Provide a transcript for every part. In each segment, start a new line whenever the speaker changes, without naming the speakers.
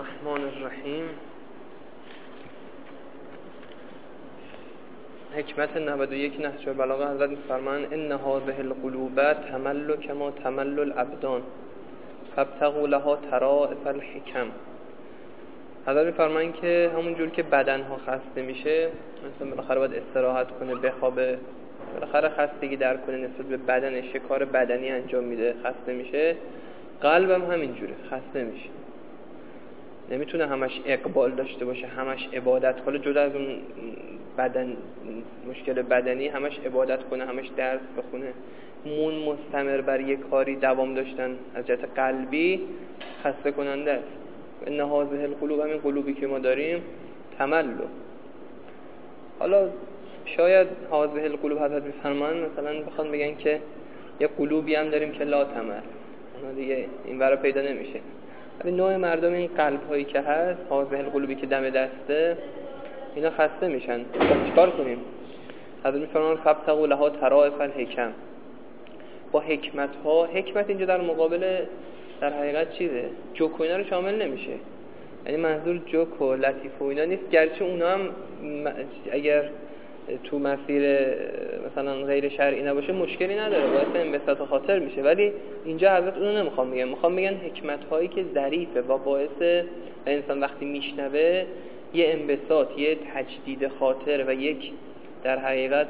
الرحمن الرحیم. حکمت 91 نهج البلاغه حضرت می‌فرمایند ان هذه القلوب تمل کما تمل الابدان فابتغوا لها طرائف الحکم. حضرت می‌فرمایند که همون جور که بدنها خسته میشه، مثلا بالاخره باید استراحت کنه، بخوابه، بالاخره خستگی در کنه، نسبت به بدنش کار بدنی انجام میده، خسته میشه. قلبم همینجوره، خسته میشه، نمیتونه همش اقبال داشته باشه، همش عبادت کنه، جدا از اون بدن مشکل بدنی، همش عبادت کنه، همش درس بخونه، مستمر بر یک کاری دوام داشتن از جهت قلبی خسته کننده است. ان هذه القلوب، همین قلوبی که ما داریم، تمل. حالا شاید هذه القلوب حضرت میفرمان مثلا بخوان بگن که یه قلوبی هم داریم که لا تمل، اونا دیگه این برا پیدا نمیشه. ولی نوع مردم این قلب هایی که هست، هذه القلوبی که دم دسته، اینا خسته میشن. خب چیکار کنیم؟ حضرت میفرمان فابتغوا لها طرائف الحکم. با حکمت ها، حکمت اینجا در مقابل در حقیقت چیزه؟ جوک و اینا رو شامل نمیشه. یعنی منظور جوک و لطیف و اینا نیست، گرچه اونا هم اگر تو مسیر مثلا غیر شرعی نباشه مشکلی نداره، باعث انبساط خاطر میشه، ولی اینجا حضرت اونو نمیخوام بگم. میخوام بگن حکمت هایی که ظریفه و باعث انسان وقتی میشنوه یه انبساط، یه تجدید خاطر و یک در حقیقت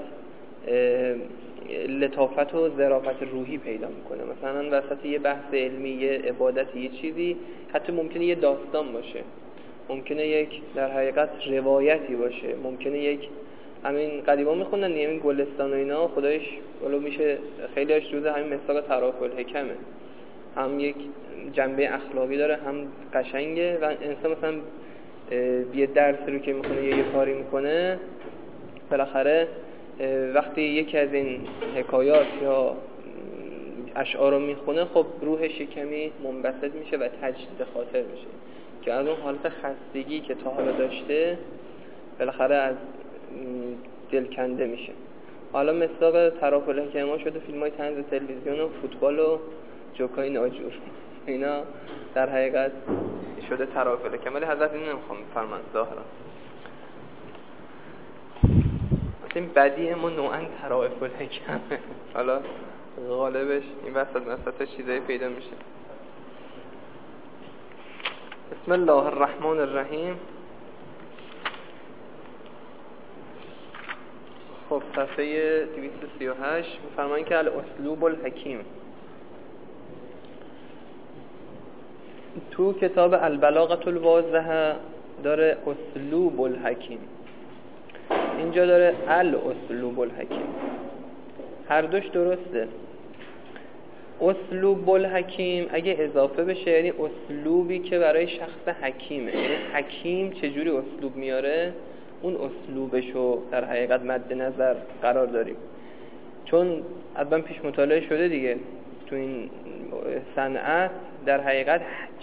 لطافت و ظرافت روحی پیدا میکنه. مثلا وسط یه بحث علمی، یه عبادت، یه چیزی، حتی ممکنه یه داستان باشه، ممکنه یک در حقیقت روایتی باشه، ممکنه یک همین قدیما میخوندن همین گلستان و اینا، خدایش ولو میشه خیلی هاش جزء همین مساق طرائف الحکمه، هم یک جنبه اخلاقی داره، هم قشنگه و انسان مثلا یه درس رو که میخونه یه کاری میکنه، بالاخره وقتی یکی از این حکایات یا اشعار رو میخونه، خب روحش کمی منبسط میشه و تجدید خاطر میشه که از اون حالت خستگی که تا حالا داشته بالاخره از دل کنده میشه. حالا مصداق طرائف الحکم شده فیلم‌های طنز تلویزیون و فوتبال و جوکای ناجور، اینا در حقیقت شده طرائف الحکم. ولی حضرت اینو نمیخوام بفرمان ظاهرا. این بدیه ما نوعاً طرائف الحکم، حالا غالبش این وسط چیزایی پیدا میشه. بسم الله الرحمن الرحیم. خب صفحه 238 می‌فرمایند که الاسلوب الحکیم. تو کتاب البلاغه الواضحه داره اسلوب الحکیم، اینجا داره الاسلوب الحکیم. هر دوش درسته. اسلوب الحکیم اگه اضافه بشه یعنی اسلوبی که برای شخص حکیمه، یعنی حکیم چجوری اسلوب میاره اون اسلوبشو در حقیقت مد نظر قرار داریم. چون اصلا پیش مطالعه شده دیگه تو این صنعت، در حقیقت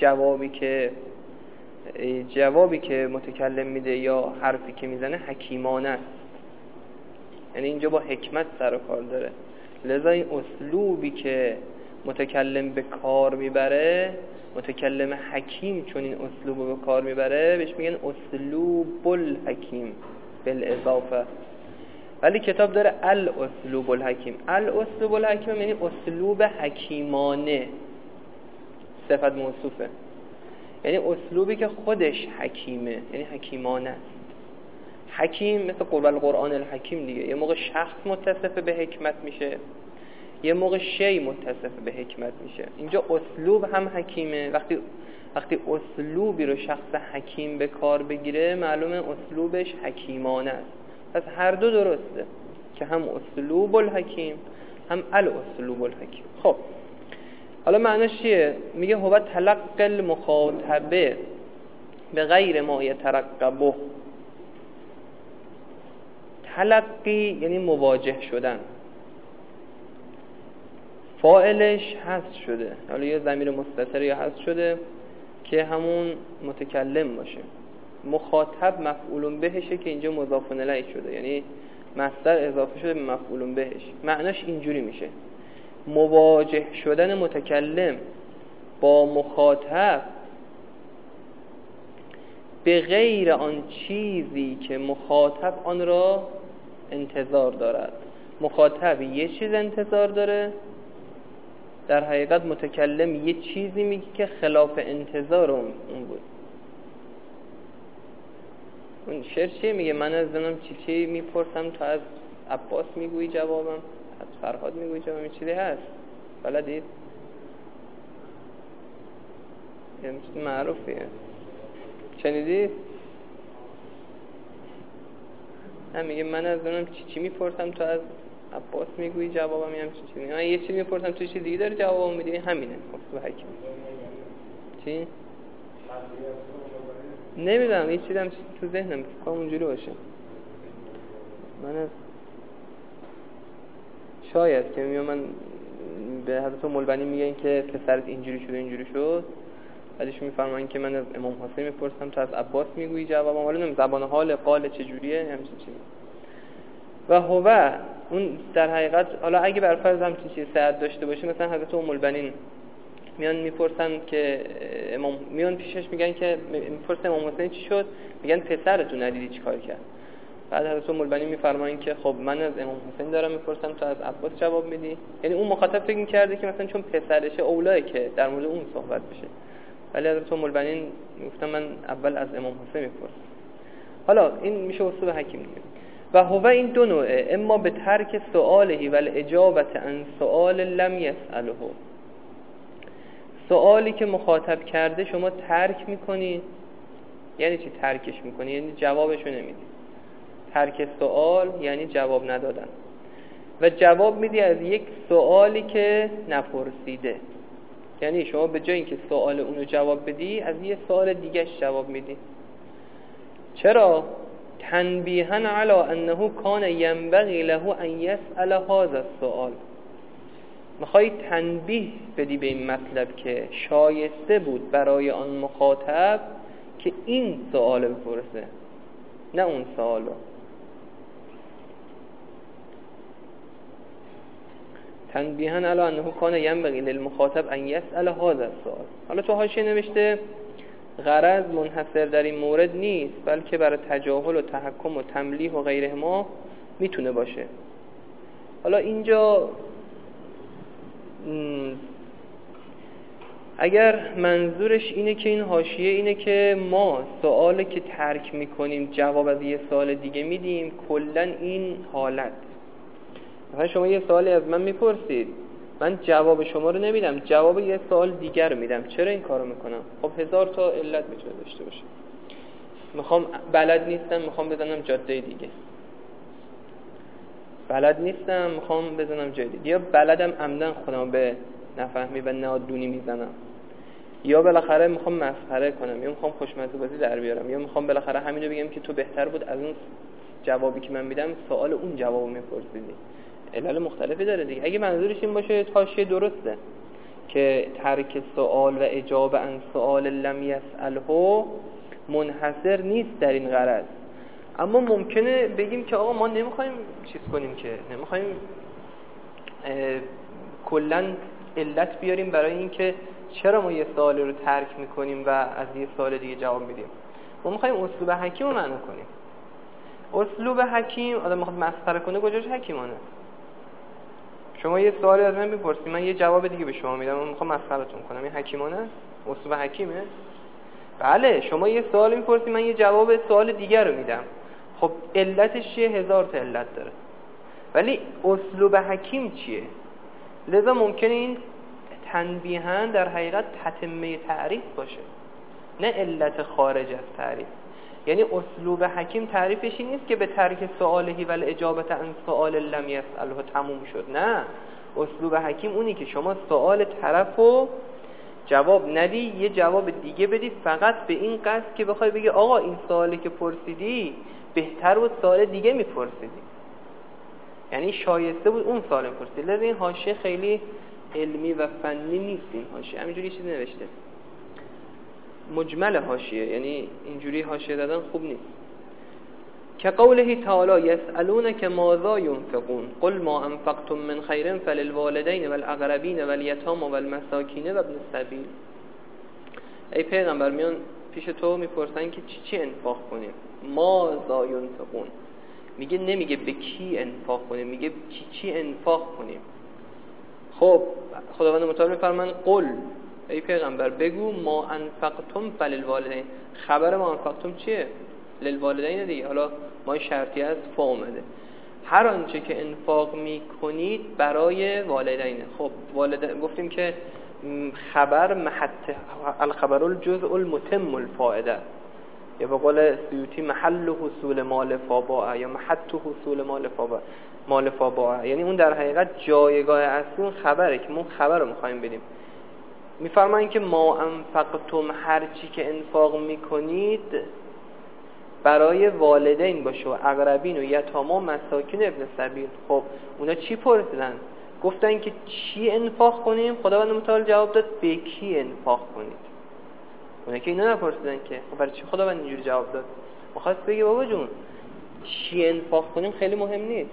جوابی که متکلم میده یا حرفی که میزنه حکیمانه است، یعنی اینجا با حکمت سر و کار داره. لذا این اسلوبی که متکلم به کار میبره، متکلم حکیم چون این اسلوبو به کار میبره بهش میگن اسلوب الحکیم بالاضافه. ولی کتاب داره الاسلوب الحکیم. الاسلوب الحکیم یعنی اسلوب حکیمانه، صفت موصوفه، یعنی اسلوبی که خودش حکیمه، یعنی حکیمانه است. حکیم مثل القرآن الحکیم دیگه، یه موقع شخص متصف به حکمت میشه، یه موقع شی متصف به حکمت میشه. اینجا اسلوب هم حکیمه. وقتی اسلوبی رو شخص حکیم به کار بگیره معلومه اسلوبش حکیمانه است. پس هر دو درسته که هم اسلوب الحکیم هم الاسلوب الحکیم. خب حالا معناش چیه؟ میگه هو تلقی المخاطبه به غیر ما یترقبه. تلقی یعنی مواجه شدن، فاعلش حذف شده، حالا یه ضمیر مستتر یا حذف شده که همون متکلم باشه. مخاطب مفعول بهشه که اینجا مضاف الیه شده، یعنی مصدر اضافه شده به مفعول بهش. معناش اینجوری میشه مواجه شدن متکلم با مخاطب به غیر آن چیزی که مخاطب آن را انتظار دارد. مخاطب یه چیز انتظار داره، در حقیقت متکلم یه چیزی میگه که خلاف انتظار اون بود. اون شعر چیه میگه؟ من از زنم چی میپرسم تو از عباس میگویی جوابم، از فرهاد میگویی جوابم. این چیزی هست بلدید؟ یه چیز معروفیه، شنیدید؟ هم میگه من از زنم چی میپرسم تو از عباس میگویی جوابم. یه همچین چیزی. من یه چیزی میپرسم تو چیز دیگه داری جوابم میدی. همینه اصول حکیم. چی؟ نمیدونم، یه چیزی هم تو ذهنم فکر کنم اونجوری باشه. من از شاید که میگم من به حضرت مولبنی میگن که پسرت اینجوری شد، بعدش میفرماین که من از امام حسین میپرسم تو از عباس میگویی جوابم. حالا نمیدونم زبان حال قال چجوریه، همچین چیزی. و هو اون در حقیقت، حالا اگه بر فرض هم چیزی سعد داشته باشه، مثلا حضرت مولبنی میان میپرسن که امام، میان پیشش میگن که میپرسن امام حسین چی شد، میگن پسرتون ندیدی چیکار کرد. بعد حضرت مولبنی میفرمایین که خب من از امام حسین دارم میپرسم تو از عباس جواب میدی. یعنی اون مخاطب فکر میکرده که مثلا چون پسرشه اولایه که در مورد اون صحبت بشه، ولی حضرت مولبنی گفتن من اول از امام حسین میپرسم. حالا این میشه اصول حکیم دیگه. و هو این دو نوعه، اما به ترک سؤاله و الاجابت عن سؤال لم یسأله. سوالی که مخاطب کرده شما ترک میکنی. یعنی چی ترکش میکنی؟ یعنی جوابشو نمیدی. ترک سوال یعنی جواب ندادن، و جواب میدی از یک سوالی که نپرسیده. یعنی شما به جای اینکه سوال اونو جواب بدی، از یه سوال دیگه جواب میدی. چرا؟ تنبیها علی انه کان ینبغی له ان یسأل هذا السؤال. میخوای تنبیه بدی به این مطلب که شایسته بود برای آن مخاطب که این سوال بپرسه، نه اون سوالو. تنبیها علی انه کان ینبغی للمخاطب ان یسأل هذا السؤال. حالا تو حاشیه نوشته غرض منحصر در این مورد نیست، بلکه برای تجاهل و تحکم و تملیح و غیره ما میتونه باشه. حالا اینجا اگر منظورش اینه که این حاشیه اینه که ما سوالی که ترک میکنیم جواب از یه سوال دیگه میدیم، کلن این حالت. مثلا شما یه سوالی از من میپرسید، من جواب شما رو نمیدم، جواب یه سوال دیگر رو میدم. چرا این کارو میکنم؟ خب هزار تا علت میتونه داشته باشه. میخوام، بلد نیستم میخوام بزنم جاده دیگه، بلد نیستم میخوام بزنم جاده دیگه، یا بلدم عمدن خودم به نفهمی و نادونی میزنم، یا بالاخره میخوام مسخره کنم، یا میخوام خوشمزه بازی در بیارم، یا میخوام بالاخره همین رو بگم که تو بهتر بود از اون جوابی که من میدم سوال اون جوابو میپرسیدی. علل مختلفی داره دیگه. اگه منظورش این باشه حاشیه درسته که ترک سوال و اجابه عن سؤال لم یسأله منحصر نیست در این غرض. اما ممکنه بگیم که آقا ما نمیخوایم چیز کنیم، که نمیخوایم کلن علت بیاریم برای این که چرا ما یه سوال رو ترک میکنیم و از یه سوال دیگه جواب میدیم. ما میخوایم اسلوب حکیم رو معنی کنیم. اسلوب حکیم آدم میخواد مسخره کنه، کجاش حکیمانه؟ شما یه سوالی از من میپرسی، من یه جواب دیگه به شما میدم، من میخوام مسخرهتون کنم، این حکیمانه؟ اسلوب حکیمه؟ بله. شما یه سوال میپرسی، من یه جواب سوال دیگه رو میدم. خب علتش چیه؟ هزار تا علت داره. ولی اسلوب حکیم چیه؟ لذا ممکنه این تنبیهاً در حقیقت تتمه تعریف باشه، نه علت خارج از تعریف. یعنی اسلوب حکیم تعریفش این نیست که به ترک سؤالهی و الاجابت عن سؤال لم یسأله تموم شد. نه، اسلوب حکیم اونی که شما سؤال طرفو جواب ندی، یه جواب دیگه بدی، فقط به این قصد که بخوای بگی آقا این سوالی که پرسیدی بهتر بود سوال دیگه میپرسیدی، یعنی شایسته بود اون سوال میپرسیدی. لذا این حاشیه خیلی علمی و فنی نیست. این حاشیه همینجوری چیزی نوشته، مجمل حاشیه، یعنی اینجوری حاشیه دادن خوب نیست. که قوله تعالی یسألونک ماذا ينفقون قل ما انفقتم من خیر فللوالدین والاقربین والیتام والمساکین وابن السبیل. ای پیغمبر، میان پیش تو میپرسن که چی انفاق کنیم، ما ذا ینفقون، نمیگه به کی انفاق کنیم، میگه چی انفاق کنیم. خب خداوند متعال میفرمان قل، ای پیغمبر بگو ما انفقتم فللوالدین. خبر ما انفقتم چیه؟ للوالدین دیگه. حالا ما شرطی است فا اومده، هر آنچه که انفاق میکنید برای والدینه. خب گفتیم که خبر محط الخبر الجزء المتم الفائده، یا به قول سیوطی محل حصول مال فابا یا محط حصول مال فابا، یعنی اون در حقیقت جایگاه اصلی اون خبره که ما خبر رو میخوایم بدیم. میفرمایین که ما انفقتم، هر چی که انفاق میکنید برای والدین باشه و اقربین و یتاما و مساکین ابن سبیل. خب اونا چی پرسیدن؟ گفتن که چی انفاق کنیم؟ خداوند متعال جواب داد به کی انفاق کنید. اونا که اینا نپرسیدن که. خب برای چی خداوند اینجوری جواب داد؟ می‌خواست بگه بابا جون چی انفاق کنیم خیلی مهم نیست،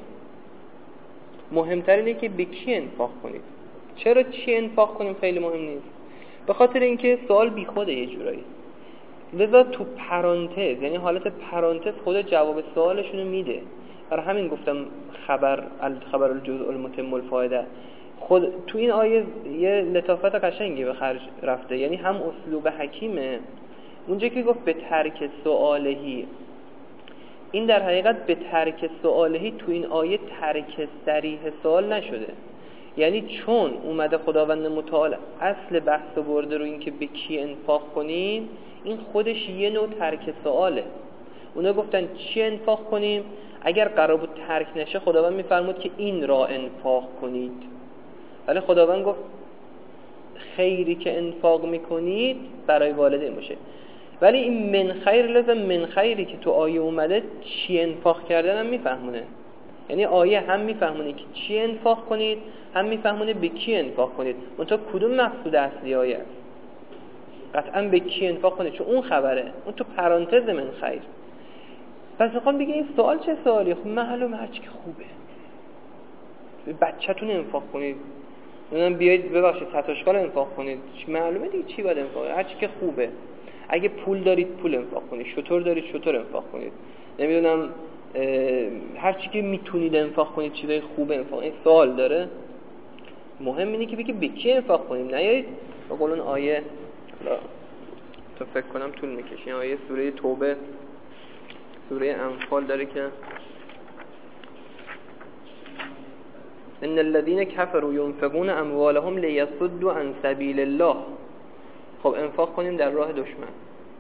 مهمتر اینه که به کی انفاق کنید. چرا چی انفاق کنیم خیلی مهم نیست؟ به خاطر اینکه سوال بیخوده یه جورایی، لذا تو پرانتز، یعنی حالت پرانتز خود جواب سوالشونو میده. برای همین گفتم خبر الجزء المتم الفائده. خود تو این آیه یه لطافت قشنگی به خرج رفته، یعنی هم اسلوب حکیمه اونجا که گفت به ترک سؤالهی، این در حقیقت به ترک سؤالهی تو این آیه ترک صریح سوال نشده، یعنی چون اومده خداوند متعال اصل بحث برده رو این که به کی انفاق کنیم، این خودش یه نوع ترک سؤاله. اونا گفتن چی انفاق کنیم، اگر قرار بود ترک نشه خداوند میفرمود که این را انفاق کنید، ولی خداوند گفت خیری که انفاق میکنید برای والدین باشه. ولی این من خیر، لازم من خیری که تو آیه اومده چی انفاق کردن هم میفهمونه، یعنی آیه هم میفهمونه که چی انفاق کنید، هم میفهمونه به کی انفاق کنید. منتها کدوم مقصود اصلی آیه است؟ قطعا به کی انفاق کنید، چون اون خبره، اون تو پرانتز من خیر. پس میخوام بگم این سوال چه سوالی؟ خب معلومه هرچی که خوبه، به بچه‌تون انفاق کنید، نمیدونم بیایید ببخشید تتاشکال انفاق کنید، معلومه دیگه چی باید انفاق کنید، هرچی که خوبه. اگه پول دارید پول انفاق کنید، شتر دارید شتر انفاق کنید، نمیدونم هرچی که میتونید انفاق کنید، چیزای خوبه انفاق. این سوال داره، مهم اینه که بگی به کی انفاق کنیم، نیایید به قول اون آیه، تو فکر کنم طول میکشه، آیه سوره توبه، سوره انفال داره که ان الذين كفروا ينفقون اموالهم ليصدوا عن سبيل الله. خب انفاق کنیم در راه دشمن.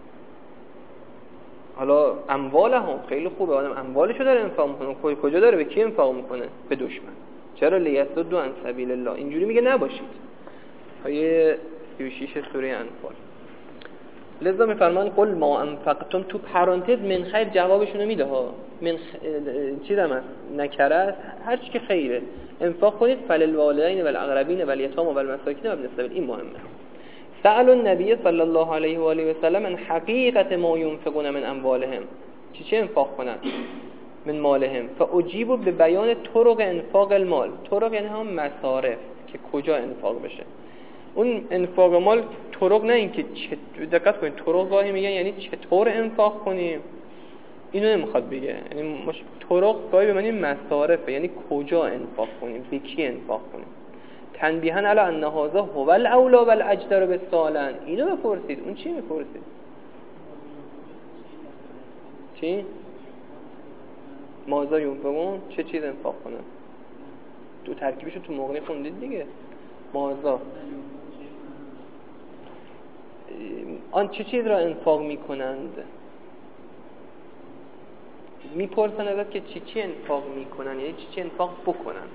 حالا اموالهم خیلی خوبه، آدم اموالشو داره انفاق میکنه، کجا داره به کی انفاق میکنه؟ به دشمن. چرا لیصدوا عن سبیل الله؟ اینجوری میگه نباشید. آیه 36 سوره انفال. لذا میفرمان قل ما انفقتم، تو پرانتز من خیر جوابشونو میده ها، من چیزم هست نکره است، هر چی که خیره انفاق کنید، فللوالدین والاقربین والیتام والمساکین وابن السبیل. این مهمه. سأل النبی صلی الله علیه و آله و سلم عن حقیقت ما ينفقون من اموالهم، چه انفاق کنن من مالهم، فاجیبوا به بیان طرق انفاق المال. طرق یعنی هم مصارف که کجا انفاق بشه. اون انفاق مال طرق نه این که دقت کنید، طرق گاهی میگن یعنی چطور انفاق کنیم، اینو نمیخواد بگه. یعنی طرق گاهی به معنی مصارف، یعنی کجا انفاق کنیم، به کی انفاق کنیم. تنبیهن علی ان هذا هو الاولی والاجدر بالسؤال. اینو بپرسید، اون چی میپرسید؟ چی؟ ماذا ينفقون، چه چیز انفاق کنن؟ تو ترکیبشو تو مغنی خوندید دیگه. ماذا، آن چه چیز را انفاق میکنند؟ میپرسن ازت که چی انفاق میکنن، یعنی چی انفاق بکنن،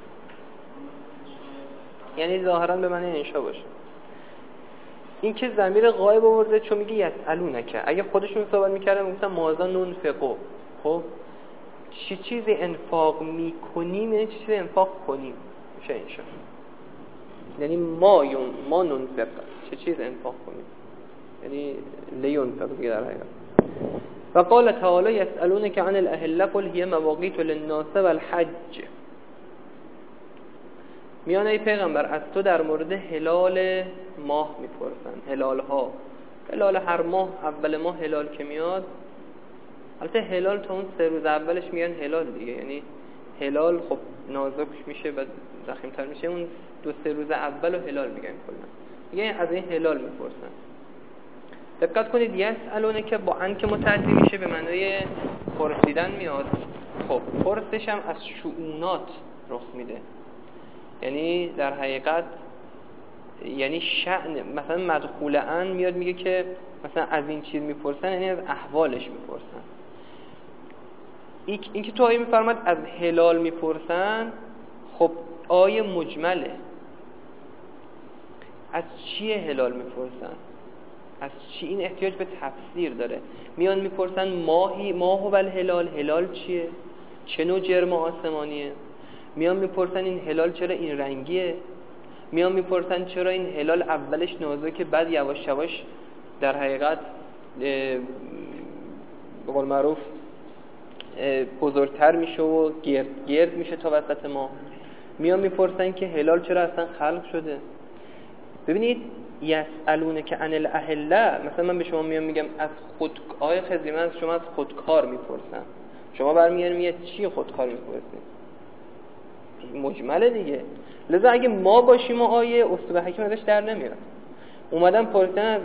یعنی ظاهرا به معنی انشا باشه. این که ضمیر غایب آورده چون میگه یسالونک، اگه خودشون صحبت میکردن میگفتن ماذا ننفقو. خب چی چیزی انفاق میکنیم، یعنی چی چیزی انفاق کنیم میشه انشا، یعنی ما ننفق، چه چیز انفاق کنیم، یعنی لینفق دیگه در حقیقت. و قال تعالی یسالونک عن الاهله قل هی مواقیت للناس والحج. میان ای پیغمبر از تو در مورد هلال ماه میپرسن، هلال ها، هلال هر ماه اول ماه هلال که میاد، البته هلال تا اون 3 روز اولش میگن هلال دیگه، یعنی هلال خب نازک میشه بعد ضخیم‌تر میشه، اون 2-3 روز اولو هلال میگن کلا، دیگه از این هلال میپرسن. دقت کنید یسالونه که با ان که متعدی میشه به معنای پرسیدن میاد. خب پرسش هم از شؤونات رخ میده، یعنی در حقیقت یعنی شأن، مثلا مدخول ان میاد میگه که مثلا از این چیز میپرسن، یعنی از احوالش میپرسن. این که تو آیه میفرماد از هلال میپرسن، خب آیه مجمله، از چیه هلال میپرسن؟ از چی؟ این احتیاج به تفسیر داره. میان میپرسن ماه و الهلال، هلال چیه؟ چه نوع جرم آسمانیه؟ میان میپرسن این هلال چرا این رنگیه؟ میان میپرسن چرا این هلال اولش نازکه بعد یواش یواش در حقیقت به قول معروف بزرگتر میشه و گرد میشه تا وسط ما. میان میپرسن که هلال چرا اصلا خلق شده. ببینید یسالونه که عن الاهله، مثلا من به شما میگم از خود آیه خضری، من از شما از خودکار میپرسم، شما برمیگردید میگه چی خودکار میپرسید؟ مجمله دیگه. لذا اگه ما باشیم و آیه اسلوب حکیم ازش در نمیاد، اومدن پرسیدن از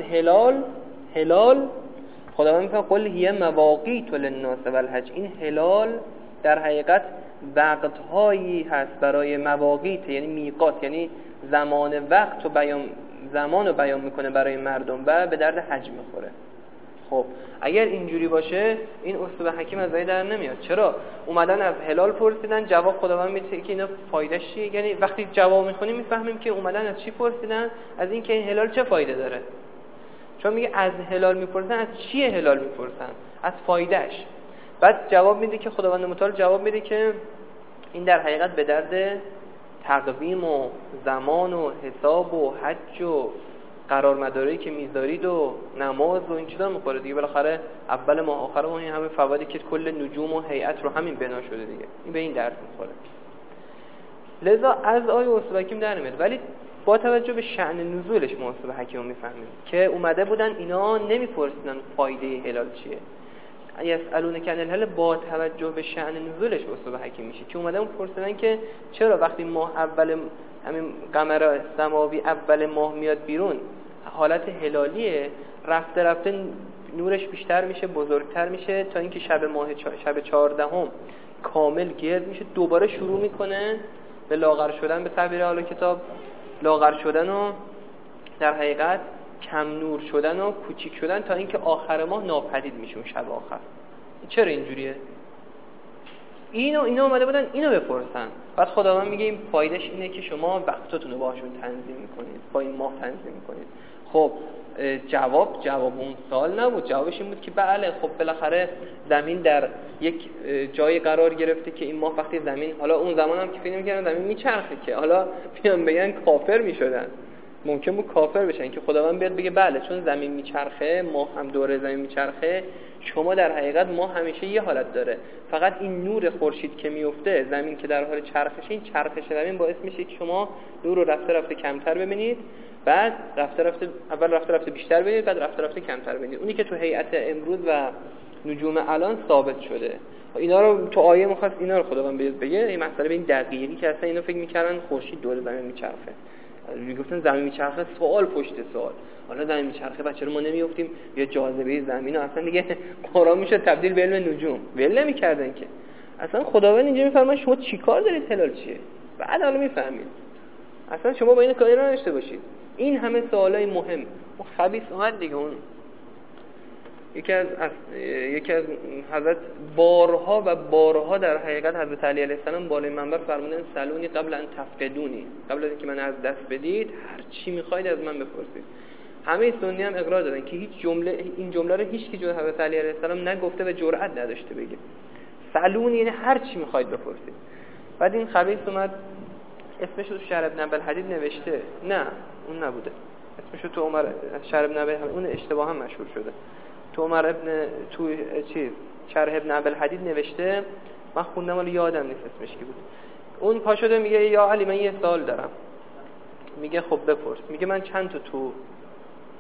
هلال خداوند میگه قل هی مواقیت للناس والحج، این هلال در حقیقت وقت‌هایی هست برای مواقیت، یعنی میقات، یعنی زمان وقت و زمان رو بیان میکنه برای مردم و به درد حج میخوره. خب اگر اینجوری باشه این اسلوب حکیم از در نمیاد. چرا اومدن از هلال پرسیدن، جواب خداوند میده که اینا فایدهش چیه؟ یعنی وقتی جواب میخونیم میفهمیم که اومدن از چی پرسیدن، از این که این هلال چه فایده داره. چون میگه از هلال میپرسن، از چیه هلال میپرسن؟ از فایدهش. بعد جواب میده که خداوند متعال جواب میده که این در حقیقت به درد تقویم و زمان و حساب و حج و قرار مداری که میذارید و نماز و این چیزا میخوره دیگه. بالاخره اول ماه آخر ماه این همه فوایدی که کل نجوم و هیئت رو همین بنا شده دیگه، این به این درد میخوره. لذا از آیه اسلوب حکیم در نمیاد، ولی با توجه به شأن نزولش ما اسلوب حکیم رو میفهمیم که اومده بودن اینا نمیپرسیدن فایده هلال چیه. یسالونه که عن الهلال با توجه به شأن نزولش اسلوب حکیم میشه که اومدن پرسیدن که چرا وقتی ماه اول همین قمر سماوی اول ماه میاد بیرون حالت هلالیه، رفته رفته نورش بیشتر میشه، بزرگتر میشه تا اینکه شب 14 کامل گرد میشه، دوباره شروع میکنه به لاغر شدن، به تعبیر اهل کتاب لاغر شدن و در حقیقت کم نور شدن و کوچیک شدن تا اینکه آخر ماه ناپدید میشه اون شب آخر. چرا اینجوریه؟ اینا اومده بودن اینو بپرسن. بعد خداوند میگه این فایدهش اینه که شما وقتتون رو باهاشون تنظیم میکنید، با این ماه تنظیم میکنید. خب جواب اون سال نبود، جوابش این بود که بله خب بالاخره زمین در یک جای قرار گرفته که این ماه وقتی زمین، حالا اون زمان هم که فکر می‌کردن زمین میچرخه که حالا بیان بگن کافر میشدن، ممکن بود کافر بشن که خداوند بیاد بگه بله چون زمین میچرخه ماه هم دوره زمین میچرخه، شما در حقیقت ماه همیشه یه حالت داره، فقط این نور خورشید که میفته زمین که در حال چرخشه، این چرخش زمین باعث میشه که شما نور رو رفته رفته کمتر ببینید، بعد اول رفته بیشتر ببینید، بعد رفته کمتر ببینید. اونی که تو هیئت امروز و نجوم الان ثابت شده. اینا رو تو آیه می‌خواست اینا رو خداوند بگه، این مسئله به این دقیقی که اصلا اینا فکر می‌کردن خورشید دور زمین میچرخه، میگفتن زمین میچرخه، سوال پشت سوال، حالا زمین میچرخه بچه رو ما نمیافتیم یا جاذبه زمین رو اصلا دیگه قرآن میشه تبدیل به علم نجوم ول نمی‌کردن که. اصلا خداوند اینجا میفرماید شما چیکار دارید، هلال چیه؟ بعد حالا میفهمید اصلا شما با این کاری رو نداشته باشید. این همه سوالای مهم و خبیث اومد دیگه. اون یکی از حضرت بارها در حقیقت حضرت علی علیه السلام بالای منبر فرمودن سلونی قبل ان تفقدونی، قبل از اینکه من از دست بدید هر چی میخواید از من بپرسید. همه سنی هم اقرار دادن که این جمله رو هیچ کی جز حضرت علی علیه السلام نگفته و جرئت نداشته بگه. سلونی یعنی هر چی میخواید بپرسید. بعد این خبیث اومد اسمش رو شرح ابن ابوالحدید نوشته، نه اون نبوده، اسمش رو تو عمر شرح ابن ابوالحدید، اون اشتباها مشهور شده، تو شرح ابن ابوالحدید نوشته، من خوندم ولی یادم نیست اسمش کی بود. اون پا شده میگه یا علی من یه سوال دارم. میگه خب بپرس. میگه من چند تا تو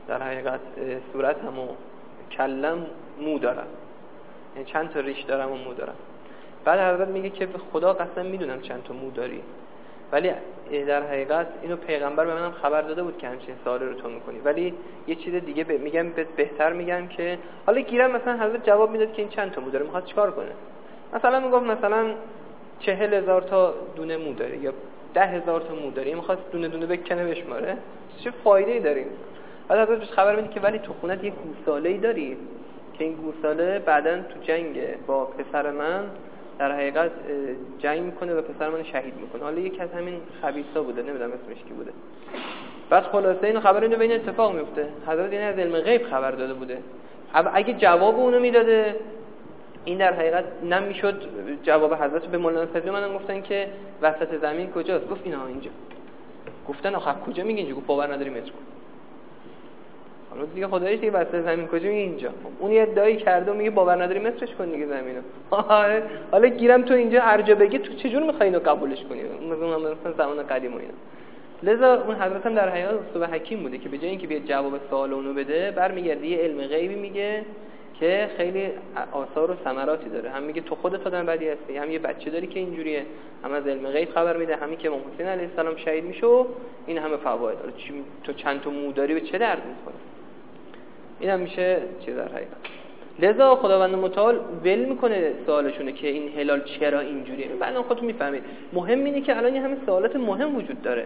در حقیقت صورتم و کلم مو دارم، یعنی چند تا ریش دارم و مو دارم. بعد حضرت میگه که به خدا قسم میدونم چند تا مو داری، ولی در حقیقت اینو پیغمبر به منم خبر داده بود که همچین سوالی رو تو میکنی، ولی یه چیز دیگه میگم بهتر میگم که حالا گیرم مثلا حضرت جواب میداد که این چند تا مو داره، میخواد چیکار کنه؟ مثلا میگفت مثلا 40,000 تا دونه مو داره یا 10,000 تا مو داره، میخواد دونه دونه بکنه بشماره، چه فایده‌ای داره؟ بعد حضرت بهش خبر میده که ولی تو خونت یه گوساله‌ای داری که این گوساله بعداً تو جنگ با پسر من در حقیقت جنگ میکنه و پسر من شهید میکنه. حالا یکی از همین خبیثا بوده، نمیدونم اسمش کی بوده. بعد خلاصه اینو خبر اینو بین اتفاق میفته. حضرت این از علم غیب خبر داده بوده. اگه جواب اونو میداده این در حقیقت نمیشد جواب حضرت. به مولانا فضلی منم گفتن که وسط زمین کجاست؟ گفت اینا اینجا. گفتن آخه کجا میگه اینجا؟ گفت باور نداری متر کن. حالا دیگه خداییش دیگه وسط زمین کجا میگه اینجا؟ اون یه ادعایی کرده و میگه باور نداری مترش کن دیگه زمینو. حالا گیرم تو اینجا هر جا بگی تو چجور میخوای اینو قبولش کنی؟ مثلا زمان قدیم و اینا. لذا اون حضرت هم در حقیقت استاد حکیم بوده که به جای اینکه بیاد جواب سوال اونو بده برمیگرده یه علم غیبی میگه که خیلی آثار و ثمراتی داره. هم میگه تو خودت آدم بدی هستی، هم یه بچه داری که اینجوریه، هم از علم غیب خبر میده، همین که امام حسین علیه السلام شهید میشه و این همه فواید. تو چند تا مو داری به چه درد میخوره؟ این هم میشه چیز در حقیقت. لذا خداوند متعال ول میکنه سوالشونه که این هلال چرا اینجوریه. بعدن خودتون میفهمید مهم اینه که الان همه سوالات مهم وجود داره.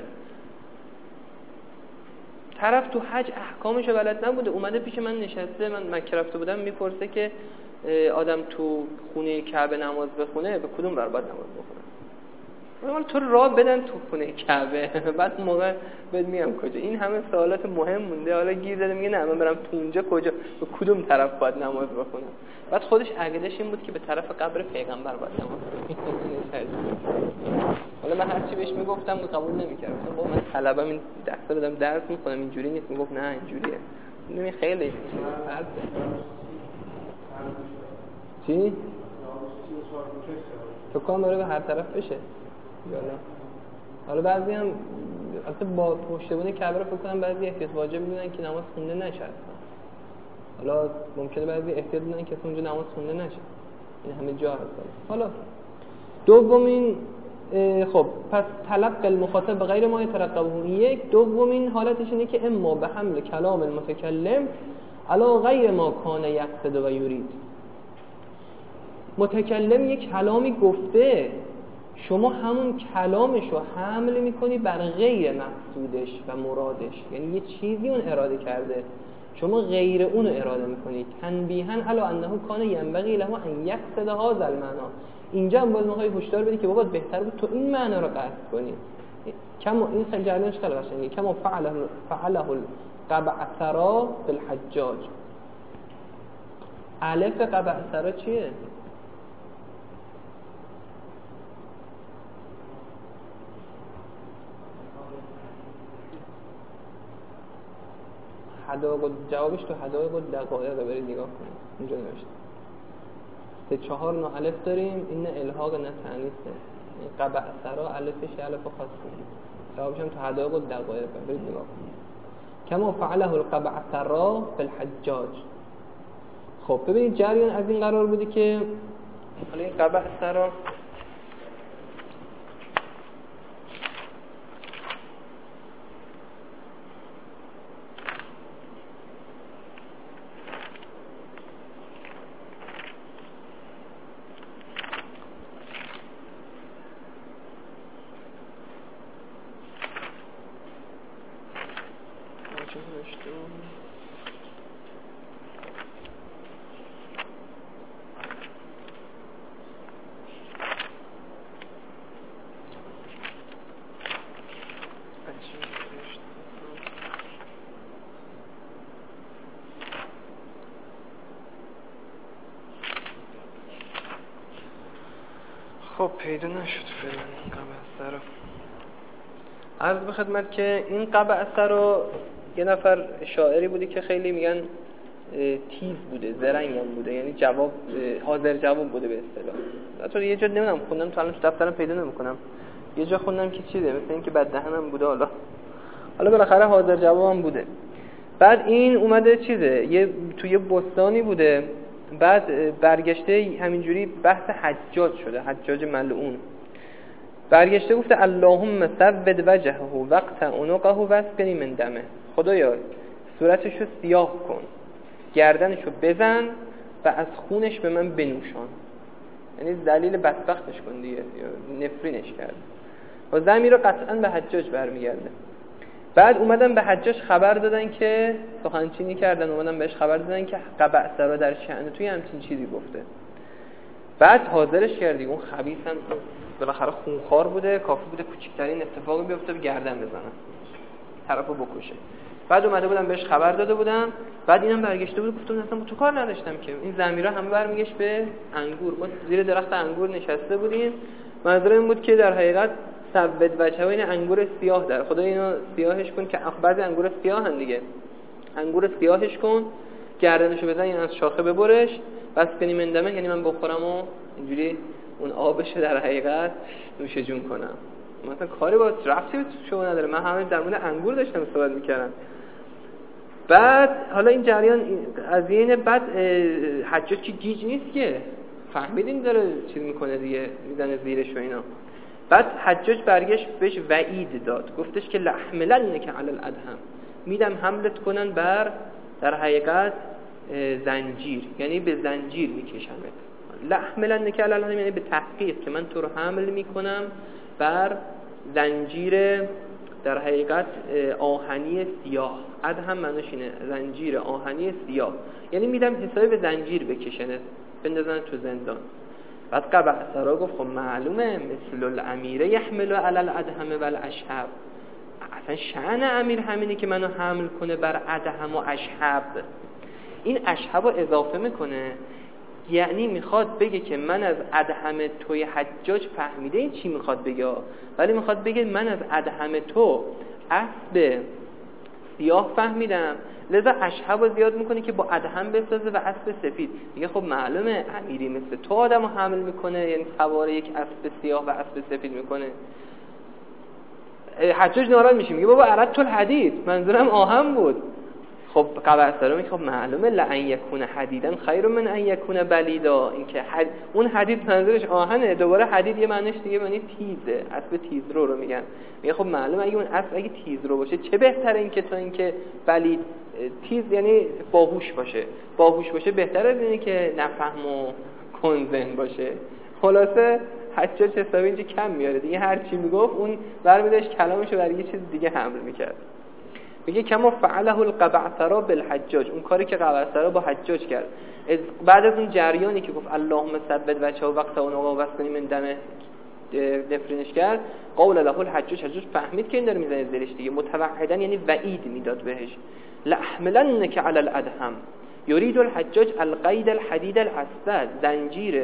طرف تو حج احکامشو بلد نبوده، اومده پیش من نشسته، من مکه رفته بودم، میپرسه که آدم تو خونه کعبه نماز بخونه به کدوم ور باید نماز بخونه؟ ولی تو راه بدن تو خونه کعبه بعد موقع بهت میگم کجا. این همه سوالات مهم مونده، حالا گیر داده میگه نه من برم تو اونجا کجا، به کدوم طرف باید نماز بخونم؟ بعد خودش عقیده‌اش این بود که به طرف قبر پیغمبر باید نماز بخونم. حالا من هر چی بهش میگفتم قبول نمی‌کرد. مثلا با من طلبم این درس دادم درس می‌خونم اینجوری نیست، میگفت نه اینجوریه. نمی خیلی فرق. چی؟ تو کام داره به هر طرف بشه. حالا بعضی هم البته با پشتیبانی کعبه رو فکر کنم بعضی احتیاط واجب میدونن که نماز خونده نشه. حالا ممکنه بعضی احتیاط بدن که اونجا نماز خونده نشه. این همه جا هست. حالا دومین خب پس تلقی المخاطب به غیر ما يترقبه. یک دومین حالتش اینه که اما به حمل کلام المتکلم علی غیر ما کان یقصد و یرید. متکلم یک کلامی گفته، شما همون کلامش رو حمل میکنی بر غیر مقصودش و مرادش، یعنی یه چیزی اون اراده کرده شما غیر اون رو اراده میکنید. تنبیها علی انه کان ینبغی له ان یقصد هذا المعنا. اینجا هم باید میخوای هشدار بدی که بابا بهتر بود تو این معنا رو قصد کنی. کما این خیلی جریانش خیلی قشنگه. کما فعله القبعثرا فی الحجاج. الف قبعثرا چیه؟ جوابش تو حدائق دقایق برید نگاه کنید. اینجا نوشته 4 نوع الف داریم، این نه الحاق نه تأنیثه. این قبعثرا الفش الف خاصه. جوابش هم تو حدائق دقایق برید نگاه کنید. کما فعله القبعثرا فی الحجاج. خب ببینید جریان از این قرار بوده که حالا این قبعثرا خب پیدا نشد فعلا این قبعثر رو. عرض به خدمت که این قبعثر رو یه نفر شاعری بودی که خیلی میگن تیز بوده، زرنگ هم بوده، یعنی جواب حاضر جواب بوده به اصطلاح. حتی یه جا نمیدونم خوندم تو الان تو دفترم پیدا نمیکنم، یه جا خوندم که چیزه مثل این که بد دهنم بوده. حالا بالاخره حاضر جواب هم بوده. بعد این اومده توی بستانی بوده، بعد برگشته همینجوری بحث حجاج شده، حجاج ملعون برگشته گفته اللهم ثبت وجهه وقت عنقه واسقنی من دمه، خدایا صورتشو سیاه کن، گردنشو بزن و از خونش به من بنوشان. یعنی دلیل بدبختش کن دیگه، نفرینش کرد. و ضمیر رو قطعا به حجاج برمیگرده. بعد اومدن به حجاج خبر دادن که سخنچینی کردن، اومدن بهش خبر دادن که قبعثرا در شأن توی همچین چیزی گفته. بعد حاضرش کردی، اون خبیث هم بالاخره خونخوار بوده، کافی بوده کوچکترین اتفاقی بیفته به گردن بزنن، طرفو بکشه. بعد اومده بودن بهش خبر داده بودن، بعد اینم برگشته بود گفتم اصلا تو کار نداشتم که این ضمیرا همه برمیگشت به انگور. ما زیر درخت انگور نشسته بودیم، منظور این بود که در حقیقت ثبت وجهه این انگور سیاه در خدا اینو سیاهش کن، که بعضی انگور سیاهن دیگه، انگور سیاهش کن، گردنشو بزن، این از شاخه ببرش، بس کنی مندمه، یعنی من بخورم و اینجوری اون آبش در حقیقت نوش جون کنم. مثلا کاری با رفتی به شما نداره، من همه در مورد انگور داشتم صحبت میکردم. بعد حالا این جریان از این بعد حجاج که گیج نیست که فهمیدین داره چیز میکنه دیگه، میزنه زیرش و اینا. بعد حجاج برگشت بهش وعید داد، گفتش که لحملنک علی الادهم، میدم حملت کنن بر در حقیقت زنجیر، یعنی به زنجیر میکشمت. لحملنک علی الادهم یعنی به تحقیق که من تو رو حمل میکنم بر زنجیر در حقیقت آهنی سیاه. ادهم معنیش اینه زنجیر آهنی سیاه، یعنی میدم حسابی به زنجیر بکشنه، بندازن تو زندان. بعد قبعثرا گفت خب معلومه مثل الامیره یحمل علی الادهم والاشهب، اصلا شأن امیر همینه که منو حمل کنه بر ادهم و اشهب. این اشهب رو اضافه میکنه، یعنی میخواد بگه که من از ادهم توی حجاج فهمیده این چی میخواد بگه، ولی میخواد بگه من از ادهم تو اسب سیاه فهمیدم، لذا اشهب رو زیاد میکنه که با ادهم بسازه و اسب سفید. میگه خب معلومه امیری مثل تو آدم رو حمل میکنه، یعنی سوار یک اسب سیاه و اسب سفید میکنه. حجاج ناراض میشه، میگه بابا اردت الحدید، منظورم آهن بود. خب قبعثرا میگه خب معلومه لئن یکون حدیدن خیر من ان یکون بلیدا، این که اون حدید منظورش آهنه، دوباره حدید یه معنیش دیگه معنی تیزه، اسب تیزرو رو میگن. میگه خب معلومه اگه اون اسب اگه تیزرو باشه چه بهتره این که تا اینکه بلید، تیز یعنی باهوش باشه بهتره از اینه که نفهم و کنزن باشه. خلاصه حجاج حسابی اینجا کم میاره دیگه، هر چی میگفت اون برمی‌داشت کلامشو برای یه چیز دیگه حمل میکرد. میگه کما فعله القبعثرا بالحجاج، اون کاری که قبعثرا با حجاج کرد بعد از اون جریانی که گفت اللهم ثبت وجهه وقت عنقه واسقنی من دمه نفرینش کرد، قول له الحجاج، حجاج فهمید که این داره میزنه زیرش دیگه، متوعدن یعنی وعید میداد بهش، لأحملنک علی الادهم یرید الحجاج القید الحدید الاسود، زنجیر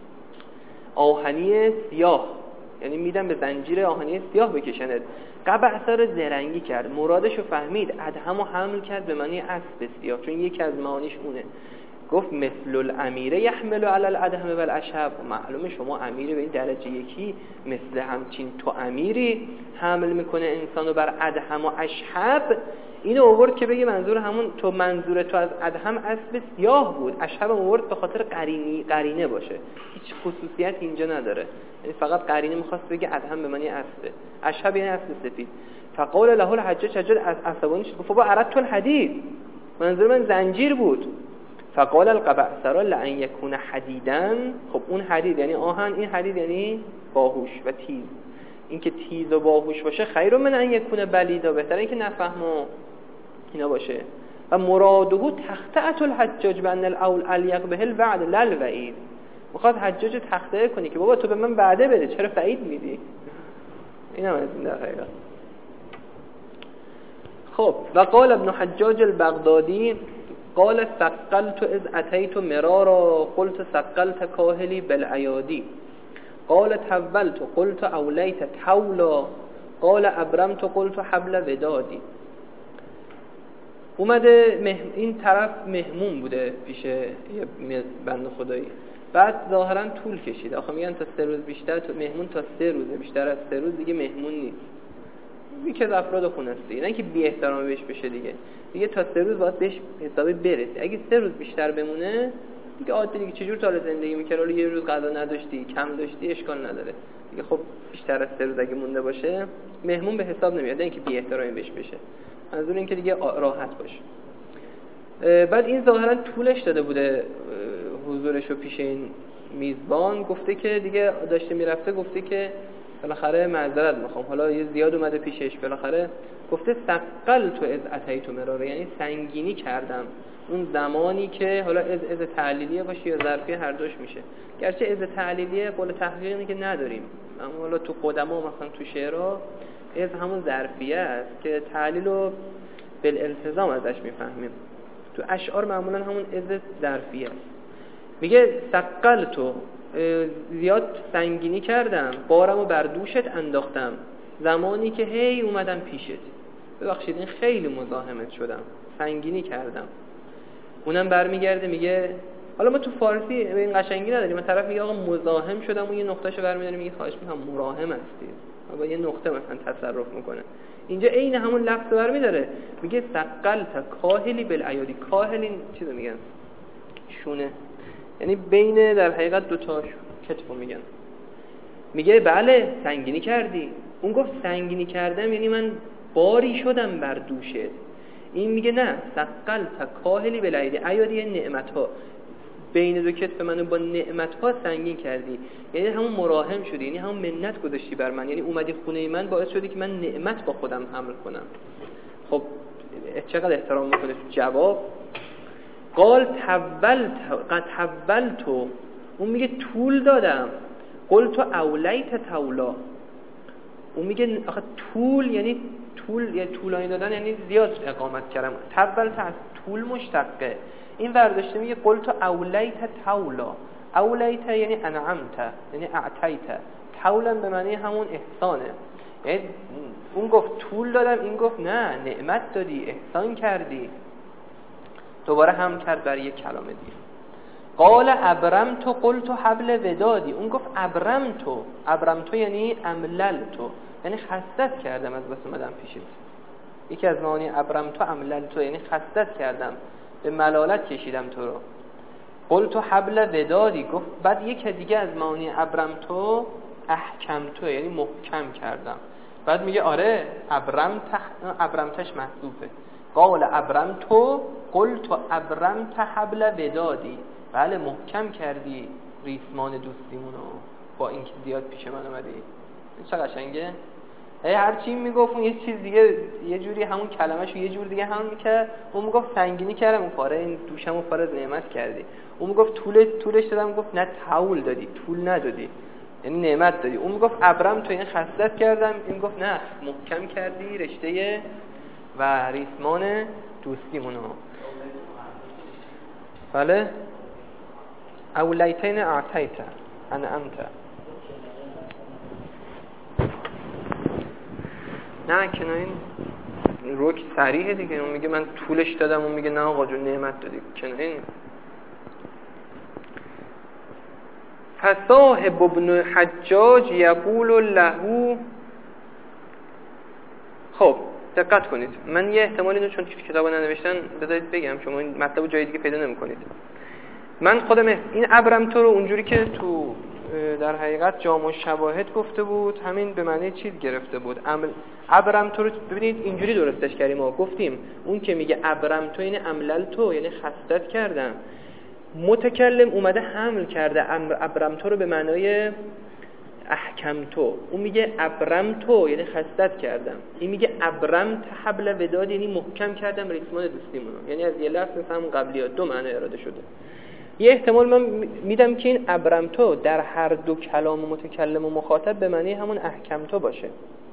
آهنی سیاه، یعنی میدم به زنجیر آهنی سیاه بکشند. قبعثرا زرنگی کرد، مرادشو فهمید، ادهمو حمل کرد به معنی اسب سیاه، چون یکی از معانیش اونه. گفت مثل الامیره یحمل علی الادهم والاشهب، معلومه شما امیره به این درجه یکی، مثل همچین تو امیری حمل میکنه انسانو بر ادهم و اشهب. اینو آورد که بگه منظور همون تو، منظور تو از ادهم اسب سیاه بود، اشهب آورد به خاطر قرینه باشه، هیچ خصوصیت اینجا نداره، یعنی فقط قرینه میخواست بگه ادهم به معنی اسبه، اشهب یعنی اسب سفید. فقال له الحجاج، حجاج عصبانی شد، گفت با اردت الحدید، منظور من زنجیر بود. فقال القبعثرا لئن یکون حدیدن، خب اون حدید یعنی آهن، این حدید یعنی باهوش و تیز، این که تیز و باهوش باشه خیر من ان یکون بلیدا، بهتره این که نفهم و اینا باشه. و مراده تخطئت الحجاج بان الاول الیق به الوعد للوعید، میخواد حجاج تخطئه کنی که بابا تو به من وعده بده، چرا وعید میدی؟ این هم از این در حقیقت. خب و قال ابن حجاج البغدادی قال ثقلت اذ اتیت مرارا قلت ثقلت کاهلی بالعیادی، قال تولت قلت اولیت تولا، قال ابرمت قلت حبل ودادی. اومده این طرف مهمون بوده پیش یه بنده خدایی، بعد ظاهرا طول کشید، آخه میگن تا 3 روز بیشتر، مهمون تا 3 روزه، بیشتر از 3 روز دیگه مهمون نیست، یکی از افراد خونه است دیگه، نه که بی احترامی بهش بشه دیگه تا 3 روز باید بهش حسابی برسی. اگه 3 روز بیشتر بمونه دیگه عادی دیگه، چجور تا زندگی می‌کنه، یه روز غذا نداشتی، کم داشتی، اشکال نداره دیگه. خب بیشتر از 3 روز اگه مونده باشه مهمون به حساب نمیاد، نه اینکه بی احترامی بهش بشه، منظور این که دیگه راحت باشه. بعد این ظاهرا طولش داده بوده حضورشو پیش این میزبان، گفته که دیگه داشته میرفته، گفته که بالاخره معذرت میخوام، حالا یه زیاد اومده پیشش، بالاخره گفته ثقلت از اتیت مراره، یعنی سنگینی کردم اون زمانی که حالا از تعلیلیه باشه یا ظرفیه، هر دوش میشه. گرچه از تعلیلیه قول تحقیقی که نداریم، اما حالا تو قدما مثلا تو شعرها از همون ظرفیه است که تعلیل رو بالالتزام ازش میفهمیم. تو اشعار معمولا همون از ظرفیه است. میگه ثقلتو، زیاد سنگینی کردم، بارمو بر دوشت انداختم زمانی که هی اومدم پیشت. ببخشید این خیلی مزاحمت شدم، سنگینی کردم. اونم برمیگرده میگه، حالا ما تو فارسی به این قشنگی نداریم، من طرف میگه آقا مزاحم شدم، اون یه نقطهشو برمی‌داره میگه خواهش می‌کنم مراهم هستی، با یه نقطه مثلا تصرف میکنه. اینجا عین همون لفظ برمی‌داره، میگه ثقلت کاهلی بالعیادی. کاهل این چیزو میگن شونه، یعنی بین در حقیقت دو تا کتفو میگن. میگه بله سنگینی کردی. اون گفت سنگینی کردم یعنی من باری شدم بر دوشت. این میگه نه، ثقلت کاهلی بالعیادی، عیادی نعمت‌ها، بین دو کتف منو با نعمت‌ها سنگین کردی، یعنی همون مراهم شدی، یعنی همون منت گذاشتی بر من، یعنی اومدی خونه من باعث شدی که من نعمت با خودم حمل کنم. خب چقدر احترام میکنه تو جواب. قال تولت، اون میگه طول دادم. قلت اولیت تولا، اون میگه آخه طول یعنی طولانی دادن، یعنی زیاد اقامت کردم. تولت از طول مشتقه، این برداشته میگه قلت اولیت تولا. اولیت یعنی انعمت، یعنی اعطیت. تولا به معنی همون احسانه، یعنی اون گفت طول دادم، این گفت نه نعمت دادی، احسان کردی. دوباره هم کرد بر یک کلمه دیگه. قال ابرمت قلت حبل ودادی، اون گفت ابرمت یعنی امللتو، یعنی خستت کردم از بس اومدم پیشت. یکی از معانی ابرمت امللتو یعنی خستت کردم، به ملالت کشیدم تو رو. قلت حبل ودادی، گفت بعد یک دیگه از معانی ابرمتو احکمتو یعنی محکم کردم. بعد میگه آره ابرمتش محذوفه. قال ابرمتو قلت ابرمت حبل ودادی، بله محکم کردی ریسمان دوستیمونو با اینکه زیاد پیش من اومدی. این چه قشنگه. هر چی میگفت اون یه چیز دیگه، یه جوری همون کلمه‌شو یه جور دیگه همون میکرد. اون میگفت سنگینی کردم اون پاره، این دوشمو پاره نعمت کردی. اون میگفت طولش دادم، گفت نه طول دادی، طول ندادی یعنی نعمت دادی. اون میگفت ابرم تو این خستت کردم، این گفت نه محکم کردی رشته و ریسمان دوستیمونو. بله اولیتین اعطیت انعمت. نه کنه این روک صریحه دیگه، اون میگه من طولش دادم، اون میگه نه آقا جون نعمت دادی. کنه این فصاحب ابن حجاج یقول له. خب دقت کنید، من یه احتمالی اینو چون کتابو ننوشتن بذارید بگم، شما این مطلبو جای دیگه پیدا نمی‌کنید. من خودم این ابرمتو رو اونجوری که تو در حقیقت جامع شواهد گفته بود همین به معنی چیز گرفته بود. ابرمتو رو ببینید اینجوری درستش کردیم، ما گفتیم اون که میگه ابرمتو یعنی امللتو یعنی خستت کردم، متکلم اومده حمل کرده ابرمتو رو به معنای احکمتو. اون میگه ابرمتو یعنی خستت کردم، این میگه ابرمت حبل وداد یعنی محکم کردم ریسمان دوستیمونو، یعنی از یه لفظ مثل همون قبلیات دو معنی اراده شده. یه احتمال من میدم که این ابرمتو در هر دو کلام متکلم و مخاطب به معنی همون احکمتو باشه.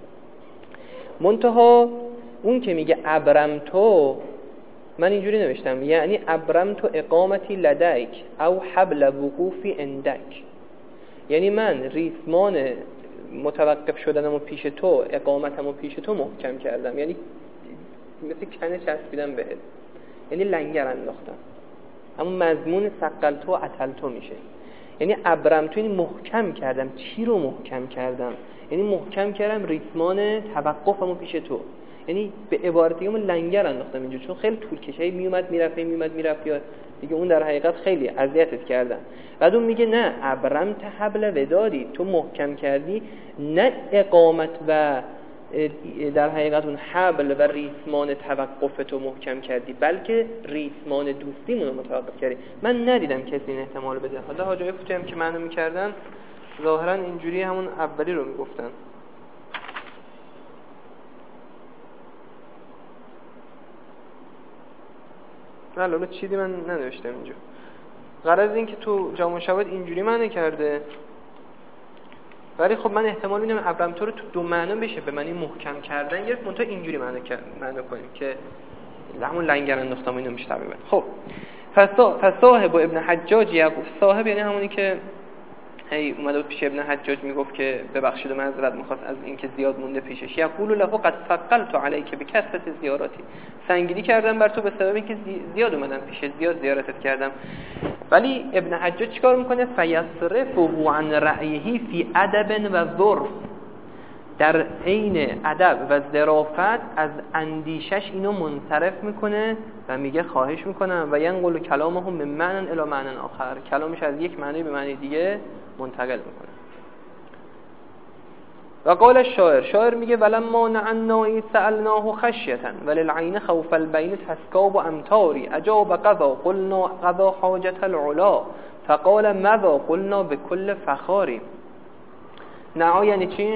منتها اون که میگه ابرمتو، من اینجوری نوشتم یعنی ابرمتو اقامتی لدیک او حبل وقوفی اندک، یعنی من ریسمان متوقف شدنمو پیش تو، اقامتمو پیش تو محکم کردم، یعنی مثل کنه چسبیدم بهت، یعنی لنگر انداختم. همون مضمون ثقلتو و عتلتو میشه. یعنی ابرمتو یعنی محکم کردم. چی رو محکم کردم؟ یعنی محکم کردم ریتمان توقفمو پیش تو. یعنی به عبارت دیگه من لنگر انداختم اینجا، چون خیلی طول کشید، میومد میرفت یا دیگه اون در حقیقت خیلی اذیتت کردن. بعد اون میگه نه، ابرمت حبل ودادی، تو محکم کردی، نه اقامت و در حقیقت اون حبل و ریسمان توقفتو محکم کردی، بلکه ریسمان دوستیمون رو متوقف کردی. من ندیدم کسی این احتمال بده. حالا حاجای فوتی هم که معنی میکردن ظاهرا اینجوری همون اولی رو میگفتن. حالا چیزی من ننوشتم اینجا. غرض این که تو جامع شواهد اینجوری معنی کرده، ولی خب من احتمال میدم ابرمتو رو تو دو معنا بشه، به معنی محکم کردن گرفت، منتها اینجوری معنی کنیم که همون لنگر انداختم اینو میشه تقریبا. خب فصاحب ابن حجاج یعقوب، صاحب یعنی همونی که هی اومده بود پیش ابن حجاج میگفت که ببخشید و معذرت میخواست از اینکه زیاد مونده پیشش. یقول له قد ثقلت علیک بکثرت زیاراتی، سنگینی کردم بر تو به سبب اینکه زیاد اومدم پیشت، زیاد زیارتت کردم. ولی ابن حجاج چیکار میکنه؟ فیصرفه عن رأیه فی ادب و ظرف، در عین ادب و ظرافت از اندیشش اینو منصرف میکنه و میگه خواهش میکنم و ینقل کلامه من معنی الی معنی آخر، کلامش از یک معنی به معنی دیگه منتقل میکنه. و قال الشاعر، شاعر میگه ولما نعنایی سألناه خشیة وللعین خوف البین تسکاب امتاری اجاب قضا قلنا قضا حاجت العلا فقال ماذا قلنا بكل فخاری. نعا یعنی چی؟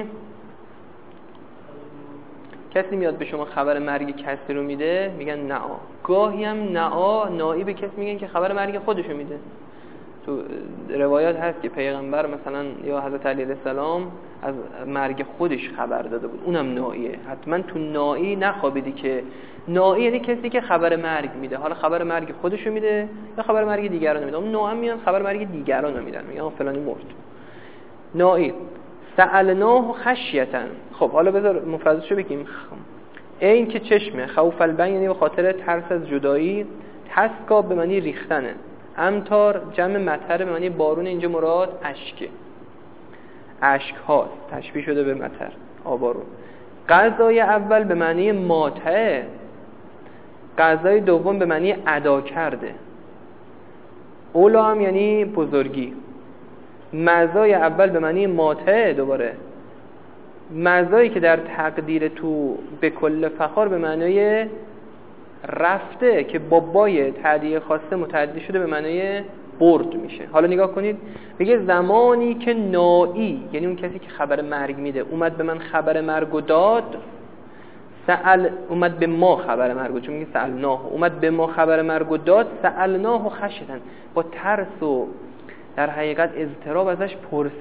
کسی میاد به شما خبر مرگ کسی رو میده میگن نعا. گاهی هم نعایی به کسی میگن که خبر مرگ خودشو میده. تو روایات هست که پیغمبر مثلا یا حضرت علی علیه السلام از مرگ خودش خبر داده بود، اونم نائیه. حتما تو نائی نخوابیدی که نائی یعنی کسی که خبر مرگ میده، حالا خبر مرگ خودشو میده یا خبر مرگ دیگران میده. اون ناام میان خبر مرگ دیگران رو میدن، میگن فلانی مرد. نائی سألناه خشیة. خب حالا بذار مفردشو بگیم. این که چشمه، خوف البین یعنی به خاطر ترس از جدایی، تسکا به معنی ریختنه، امتار جمع مطر به معنی بارون، اینجا مراد اشکه، اشک هاست، تشبیه شده به مطر، آبارون. قضای اول به معنی ماته، قضای دوم به معنی ادا کرده. اولا هم یعنی بزرگی. مزای اول به معنی ماته، دوباره مزایی که در تقدیر تو به کل فخار به معنی رفته که بابای تعدیه خواسته متعدی شده به معنی برد میشه. حالا نگاه کنید، میگه زمانی که نائی یعنی اون کسی که خبر مرگ میده اومد به من خبر مرگو داد، اومد به ما خبر مرگو، چون میگه سألناه، اومد به ما خبر مرگو داد، سألناه خشیتن، با ترس و در حقیقت اضطراب ازش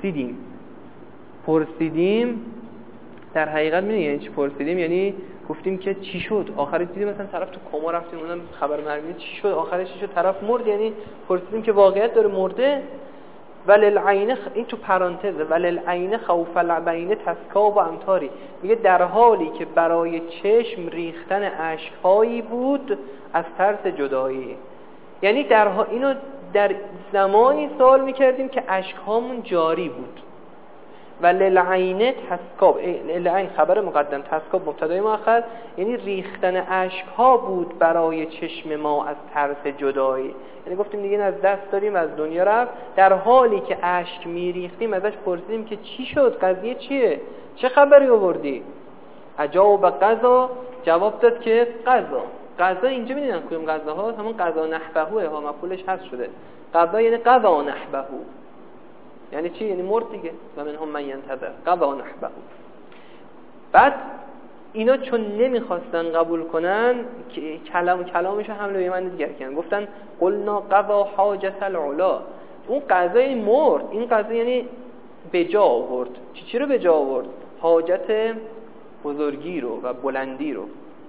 پرسیدیم. در حقیقت میدونی یعنی چی پرسیدیم؟ یعنی گفتیم که چی شد آخرش، دیدیم مثلا طرف تو کما رفتیم اونم خبر مرگ میده، چی شد آخرش، چی شد طرف مرد، یعنی پرسیدیم که واقعیت داره مرده. وللعین این تو پرانتز، وللعین خوف البین تسکاب و امتاری، میگه در حالی که برای چشم ریختن اشک‌هایی بود از ترس جدایی. یعنی اینو در زمانی سوال میکردیم که اشک‌هامون جاری بود. وللعین تسکاب، العین خبر مقدم، تسکاب مبتدای مؤخر، یعنی ریختن اشک‌ها بود برای چشم ما از ترس جدایی. یعنی گفتیم دیگه از دست داریم، از دنیا رفت، در حالی که اشک میریختیم ازش پرسیدیم که چی شد، قضیه چیه، چه خبری آوردی؟ اجاب قضا، جواب داد که قضا اینجا میدونن کدوم قضاها، همون قضا نحبهوه ها، مفعولش حذف شده. قضا یعنی قضا نحبهو، یعنی چی؟ یعنی مرد دیگه. و منهم من ینتظر قضا نحبهو. بعد اینا چون نمیخواستن قبول کنن کلامش حمله به من دیگر کردن، گفتن قلنا قضا حاجت العلا، اون قضا یعنی مرد، این قضا یعنی به جا آورد. چی رو به جا آورد؟ حاجت بزرگی رو و بلندی رو.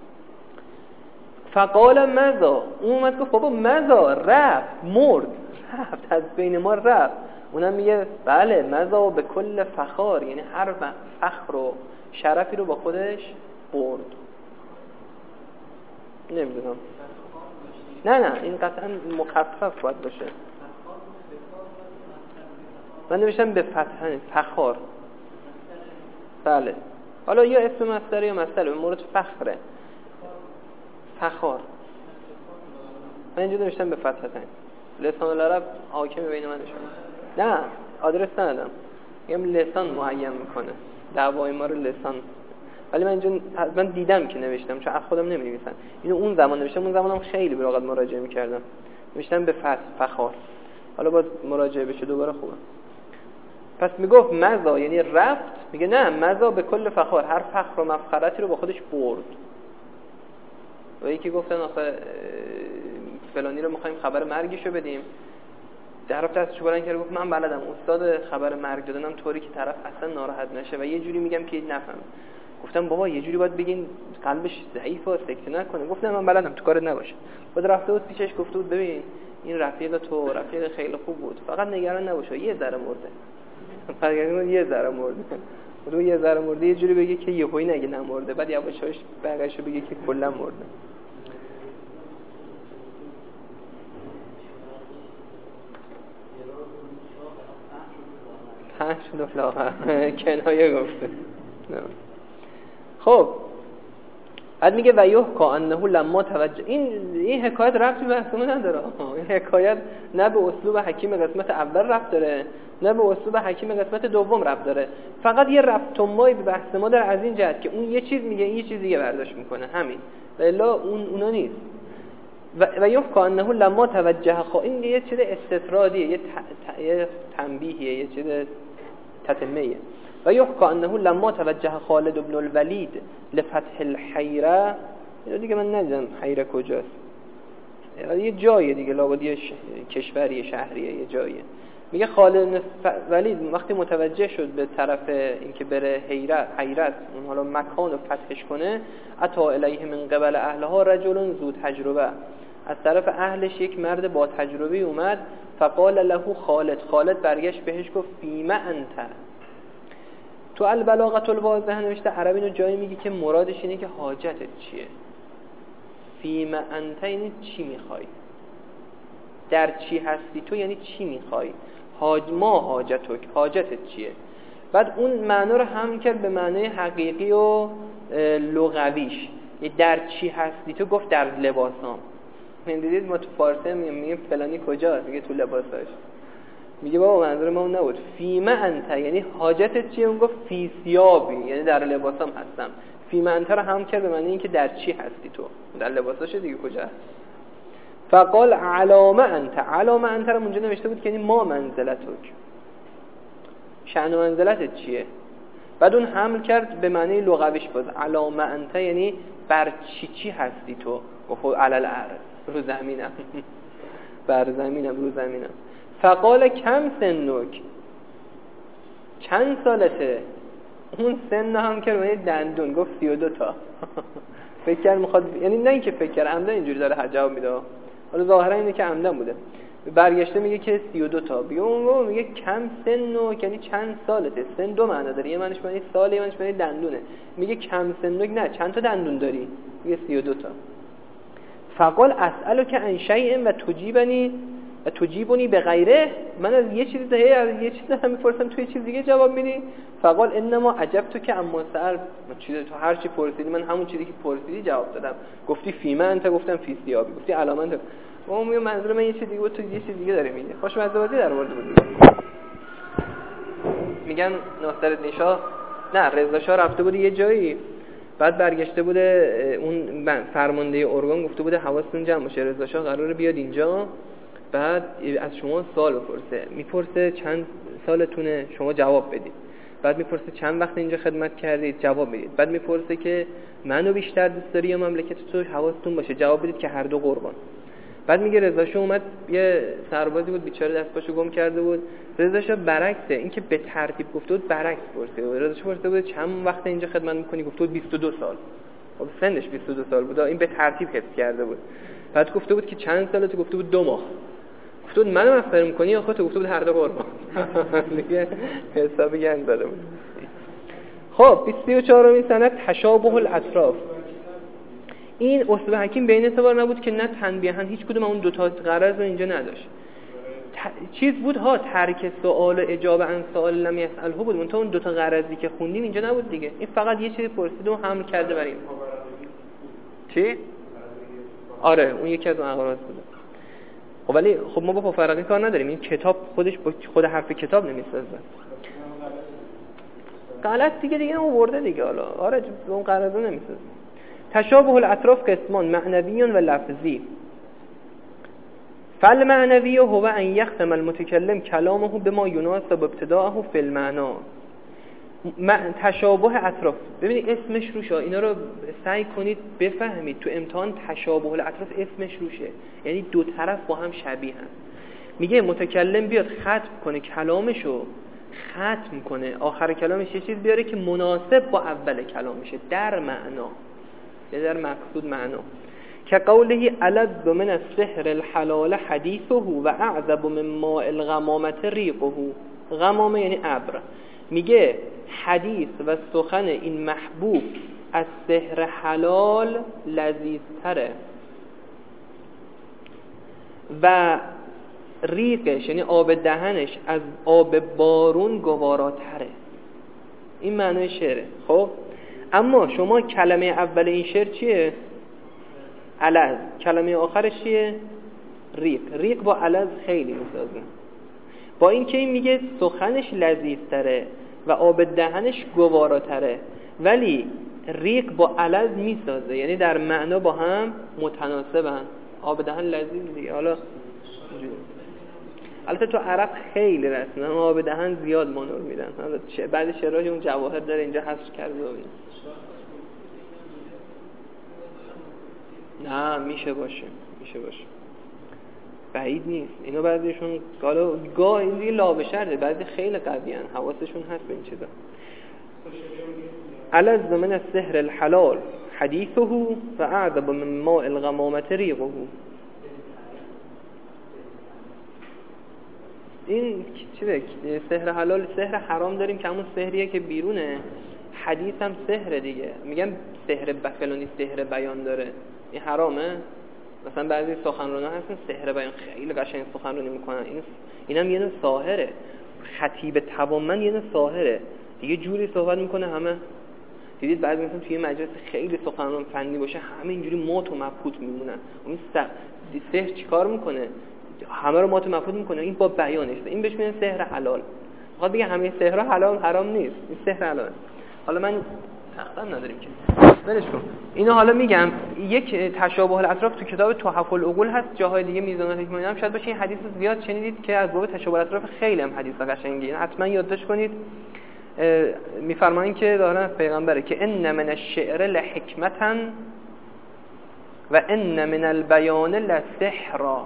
فقال ماذا، اون اومد گفت بابا ماذا، رفت، مرد، رفت از بین ما رفت. اونم میگه بله ماذا به کل فخار، یعنی هر فخر و شرفی رو با خودش برد. نمیدونم، نه این قطعا مخفف باید باشه. من نوشتم به فتح فخار. بله حالا یا اسم مصدر یا مصدر به مورد فخره. فخار من اینجا نوشتم به فتحتین. لسان العرب حاکم بین من و شما. نه آدرس ندادم، میگم لسان معین میکنه دعوای ما رو لسان. ولی من دیدم که نوشتم چون از خودم نمی‌نویسم. اینو اون زمان نوشتم، اون زمانم خیلی به لغت مراجعه می‌کردم. نوشتم به فتح فخار. حالا باز مراجعه بشه دوباره خوبه. پس میگفت مزا یعنی رفت، میگه نه مزا به کل فخار، هر فخر و مفخرتی رو با خودش برد. و یکی گفتن آخه فلانی رو می‌خوایم خبر مرگشو بدیم، در رفت ازش بلند کرد گفت من بلدم استاد خبر مرگ دادنم طوری که طرف اصلا ناراحت نشه و یه جوری میگم که نفهم. گفتم بابا یه جوری باید بگین قلبش ضعیفه سکته نکنه. گفتم من بلدم تو کارت نباشه. بعد رفته بود پیشش گفته بود ببین این رفیق تو رفیق خیلی خوب بود، فقط نگران نباشه یه ذره مرده. فقط یه ذره مرده. رو یه ذره مرده یه جوری بگه که یهویی نگه نمرده، بعد یواشاش بقیه‌شو بگه که کلا مرده. کنایه گفته. خب بعد میگه و یحکا انه لما توجه، این حکایت ربطی به بحثمون نداره. این حکایت نه به اسلوب حکیم قسمت اول ربط داره نه به اسلوب حکیم قسمت دوم ربط داره، فقط یه ربط مایی به بحث ما داره از این جهت که اون یه چیز میگه این یه چیز دیگه برداشت میکنه، همین. الا اونا نیست. و یحکا انه لما توجه این یه چیز استطرادیه، یه تنبیهیه، یه چیز تتمه‌ایه. و یحکا انه لما توجه خالد بن الولید لفتح الحیره، اینو دیگه من ندیدم حیره کجاست، یه جایه دیگه، لابد یه کشوریه شهریه یه جایه. میگه خالد ولید وقتی متوجه شد به طرف اینکه بره حیرت اون حالا مکان رو فتحش کنه، اتا الیه من قبل اهلها رجل ذو تجربه، از طرف اهلش یک مرد با تجربه اومد. فقال له خالد برگشت بهش گفت فیما انت. تو البلاغه الواضحه نوشته عربی اینو جایی میگه که مرادش اینه که حاجتت چیه. فیما انت یعنی چی میخوای، در چی هستی تو، یعنی چی میخوای. ما حاجتت چیه. بعد اون معنا رو هم کرد به معنای حقیقی و لغویش. در چی هستی تو گفت در لباسام. من دیدید ما تو فارسی میگیم فلانی کجاست، میگه تو لباساش. میگه بابا منظور ما اون نبود. فیما انت یعنی حاجتت چیه، اون گفت فی ثیابی یعنی در لباسام هستم. فیما انت رو هم کرد به معنی اینکه در چی هستی تو، در لباساش دیگه کجا هست. فقال علامه انت رو اونجا نوشته بود که یعنی ما منزلتک، شأن و منزلتت چیه. بعد اون حمل کرد به معنی لغویش باز علامه انت یعنی بر چی هستی تو. گفت علل الارض، رو زمینم. بر زمینم، رو زمینم. فقال کم سنک، چند سالته. اون سن هم کرد یعنی دندون، گفت 32 تا. فکر کرد میخواد، یعنی نه اینکه فکر کرد عمدن اینجوری داره جواب میده، حالا ظاهرا اینه که عمدن بوده. برگشته میگه که 32 تا. اون میگه کم سنک یعنی چند سالته. سن دو معنی داره، یه معنیش معنی سال، یه معنیش معنی دندونه. میگه کم سنک نه چند تا دندون داری، میگه 32 تا. فقال اسالک عن شیء و تجیبنی به غیره، من از یه چیز هم میپرسم تو یه چیز دیگه جواب میدی. فقال انما عجبت که اما سأل، تو هر چی پرسیدی من همون چیزی که پرسیدی جواب دادم. گفتی فیما انت گفتم فی ثیابی، گفتی علامه انت. اون منظور من یه چیز دیگه بود، تو یه چیز دیگه داره میگه. خوشمزه بازی در مورد بود. میگن ناصرالدین شاه نه رضا شاه رفته بود یه جایی، بعد برگشته بوده اون فرمانده ارگان گفته بوده حواستون جمع باشه رضا شاه قراره بیاد اینجا، بعد از شما سوال میپرسه چند سالتونه، شما جواب بدید. بعد میپرسه چند وقت اینجا خدمت کردید، جواب بدید. بعد میپرسه که منو بیشتر دوست داری یا مملکت تو، حواستون باشه جواب بدید که هر دو قربان. بعد میگه رضا شاه اومد، یه سربازی بود بیچاره دست پاشو گم کرده بود. رضا شاه برعکسه، این که به ترتیب گفته بود برعکس پرسید. رضا شاه پرسیده بود چند وقت اینجا خدمت میکنی، گفته بود 22 سال. خب سنش 22 سال بود، این به ترتیب حفظ کرده بود. بعد گفته بود که چند سالته، گفته بود 2 ماه. گفته بود منو مفخر میکنی یا خودت، گفته بود هر دو قربان. دیگه حسابی گند داده بود. خب 24مین سند تشابه الاطراف. این اصل حکیم بین اعتبار نبود که نه تنبیهن هیچ کدوم اون دو تا غرض رو اینجا نداشت. چیز بود ها، ترک سوال اجابه عن سوال لم یسأله بود، منتها اون 2 تا غرضی که خوندیم اینجا نبود دیگه. این فقط یه چیزی پرسید و حمل کرده بر این. چی؟ آره اون یکی از اون اغراض بود. خب ولی خب ما با مفرقی کار نداریم، این کتاب خودش با خود حرف کتاب نمیسازه. غلط دیگه اون دیگه حالا آره اون غرضو نمیسازه. تشابه الاطراف قسمان معنوی و لفظی. فالمعنوی هو ان یختم المتکلم کلامه بما یناسب ابتداءه فی المعنى. تشابه اطراف، ببینید اسمش روشه، اینا رو سعی کنید بفهمید تو امتحان. تشابه الاطراف اسمش روشه، یعنی 2 طرف با هم شبیه هم. میگه متکلم بیاد ختم کنه کلامشو، ختم کنه آخر کلامش یه چیز بیاره که مناسب با اول کلامشه در معنا، یعنی در مقصود معنا. که قوله الذ من السحر الحلال حدیثه و اعذب من ماء الغمامه ریقه. غمامه یعنی ابر. میگه حدیث و سخن این محبوب از سحر حلال لذیذتره و ریقش یعنی آب دهنش از آب بارون گواراتره. این معنی شعره. خب اما شما کلمه اول این شعر چیه؟ الذ. کلمه آخرش چیه؟ ریق. ریق با الذ خیلی میسازه. با این که این میگه سخنش لذیذتره و آب دهنش گواراتره، ولی ریق با الذ میسازه، یعنی در معنا با هم متناسبن. آب دهن لذیذه. حالا البته تو عرب خیلی رسمن، آب دهن زیاد مانور میدن. بعد شعرهای اون جواهر داره اینجا حذف کرده و نه میشه باشه بعید نیست. اینا بعضیشون گاه این دیگه لابشرده، بعضی خیلی قوی هن، حواسشون هست به این چیزا. الذ من السحر الحلال حدیثه و اعذب من ماء الغمامه ریقه. این چیه؟ سحر حلال، سحر حرام داریم که همون سحریه که بیرونه. حدیث هم سحر دیگه. میگم سحر فلانی سحر بیان داره، این حرامه. مثلا بعضی سخنران‌ها هستن سحر بیان خیلی قشنگ سخنرانی میکنن، اینم یه نوع ساحره. خطیب توانمند یه نوع ساحره دیگه، جوری صحبت میکنه همه. دیدید بعضی مثلا توی مجلس خیلی سخنران فنی باشه همه اینجوری مات و مبهوت میمونن. اون سحر چیکار میکنه؟ همه رو مات و مبهوت میکنه. این با بیانش، این بهش میگن سحر حلال. میخواد بگه همه سحرها حلال حرام نیست، این سحر حلال. حالا من تختم نداریم که ولش کن. اینو حالا میگم یک تشابه الاطراف تو کتاب تحف العقول هست، جاهای دیگه میزان حکمت هم شاید باشه. این حدیث زیاد شنیدید که از باب تشابه الاطراف خیلی هم حدیث قشنگی، حتما یادداشت کنید. میفرمایین که دارن از پیغمبره که ان من الشعر لحکمتا و ان من البیان لسحرا.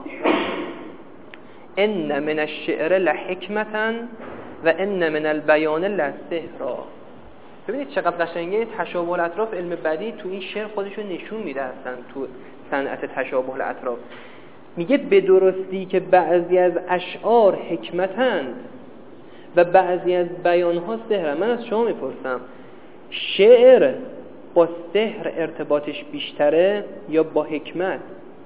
ان من الشعر لحکمتا و ان من البیان لسحرا. ببینید چقدر قشنگه. تشابه الاطراف علم بدیع تو این شعر خودشون نشون میده هستن تو صنعت تشابه الاطراف. میگه به درستی که بعضی از اشعار حکمتند و بعضی از بیانها سحر. من از شما میپرسم شعر با سحر ارتباطش بیشتره یا با حکمت؟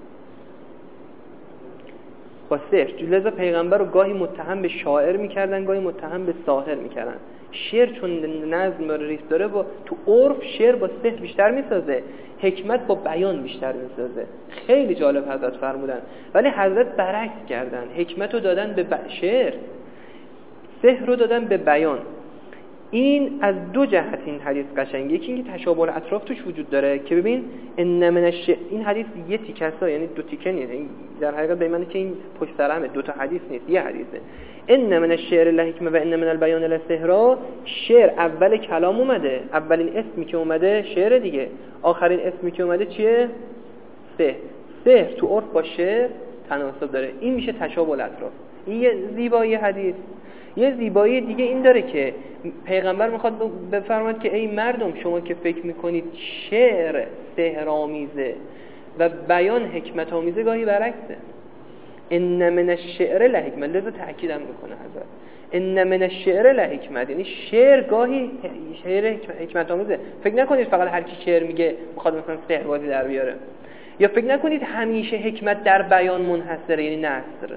با سحر. لذا پیغمبر رو گاهی متهم به شاعر میکردن، گاهی متهم به ساحر میکردن. شعر چون نظم و ریتم داره، با تو عرف شعر با سحر بیشتر میسازه، حکمت با بیان بیشتر میسازه. خیلی جالب حضرت فرمودن. ولی حضرت برعکس کردن، حکمت رو دادن به شعر، سحر رو دادن به بیان. این از 2 جهت این حدیث قشنگه. یکی اینکه تشابه الاطراف توش وجود داره که ببین ان من این حدیث یه تیکه یعنی 2 تیکه نیست. در حقیقت به معنی که این پشت سر همه 2 تا حدیث نیست، یه حدیثه. ان من الشعر لحکمه و ان من البیان لسحر. شعر اول کلام اومده، اولین اسمی که اومده شعر دیگه، آخرین اسمی که اومده چیه؟ سحر. سحر تو عرف با شعر تناسب داره. این میشه تشابه الاطراف. این یه زیبایی حدیث. یه زیبایی دیگه این داره که پیغمبر میخواد بفرماید که ای مردم شما که فکر میکنید شعر سحرآمیزه و بیان حکمت آمیزه، گاهی برعکسه. ان من الشعر لحکمت. لذا تاکیدم میکنه حضرت ان من الشعر لحکمت، یعنی شعر گاهی شعر حکمت آمیزه. فکر نکنید فقط هر کی شعر میگه میخواد مثلا سحربازی در بیاره، یا فکر نکنید همیشه حکمت در بیان منحصره یعنی نثر.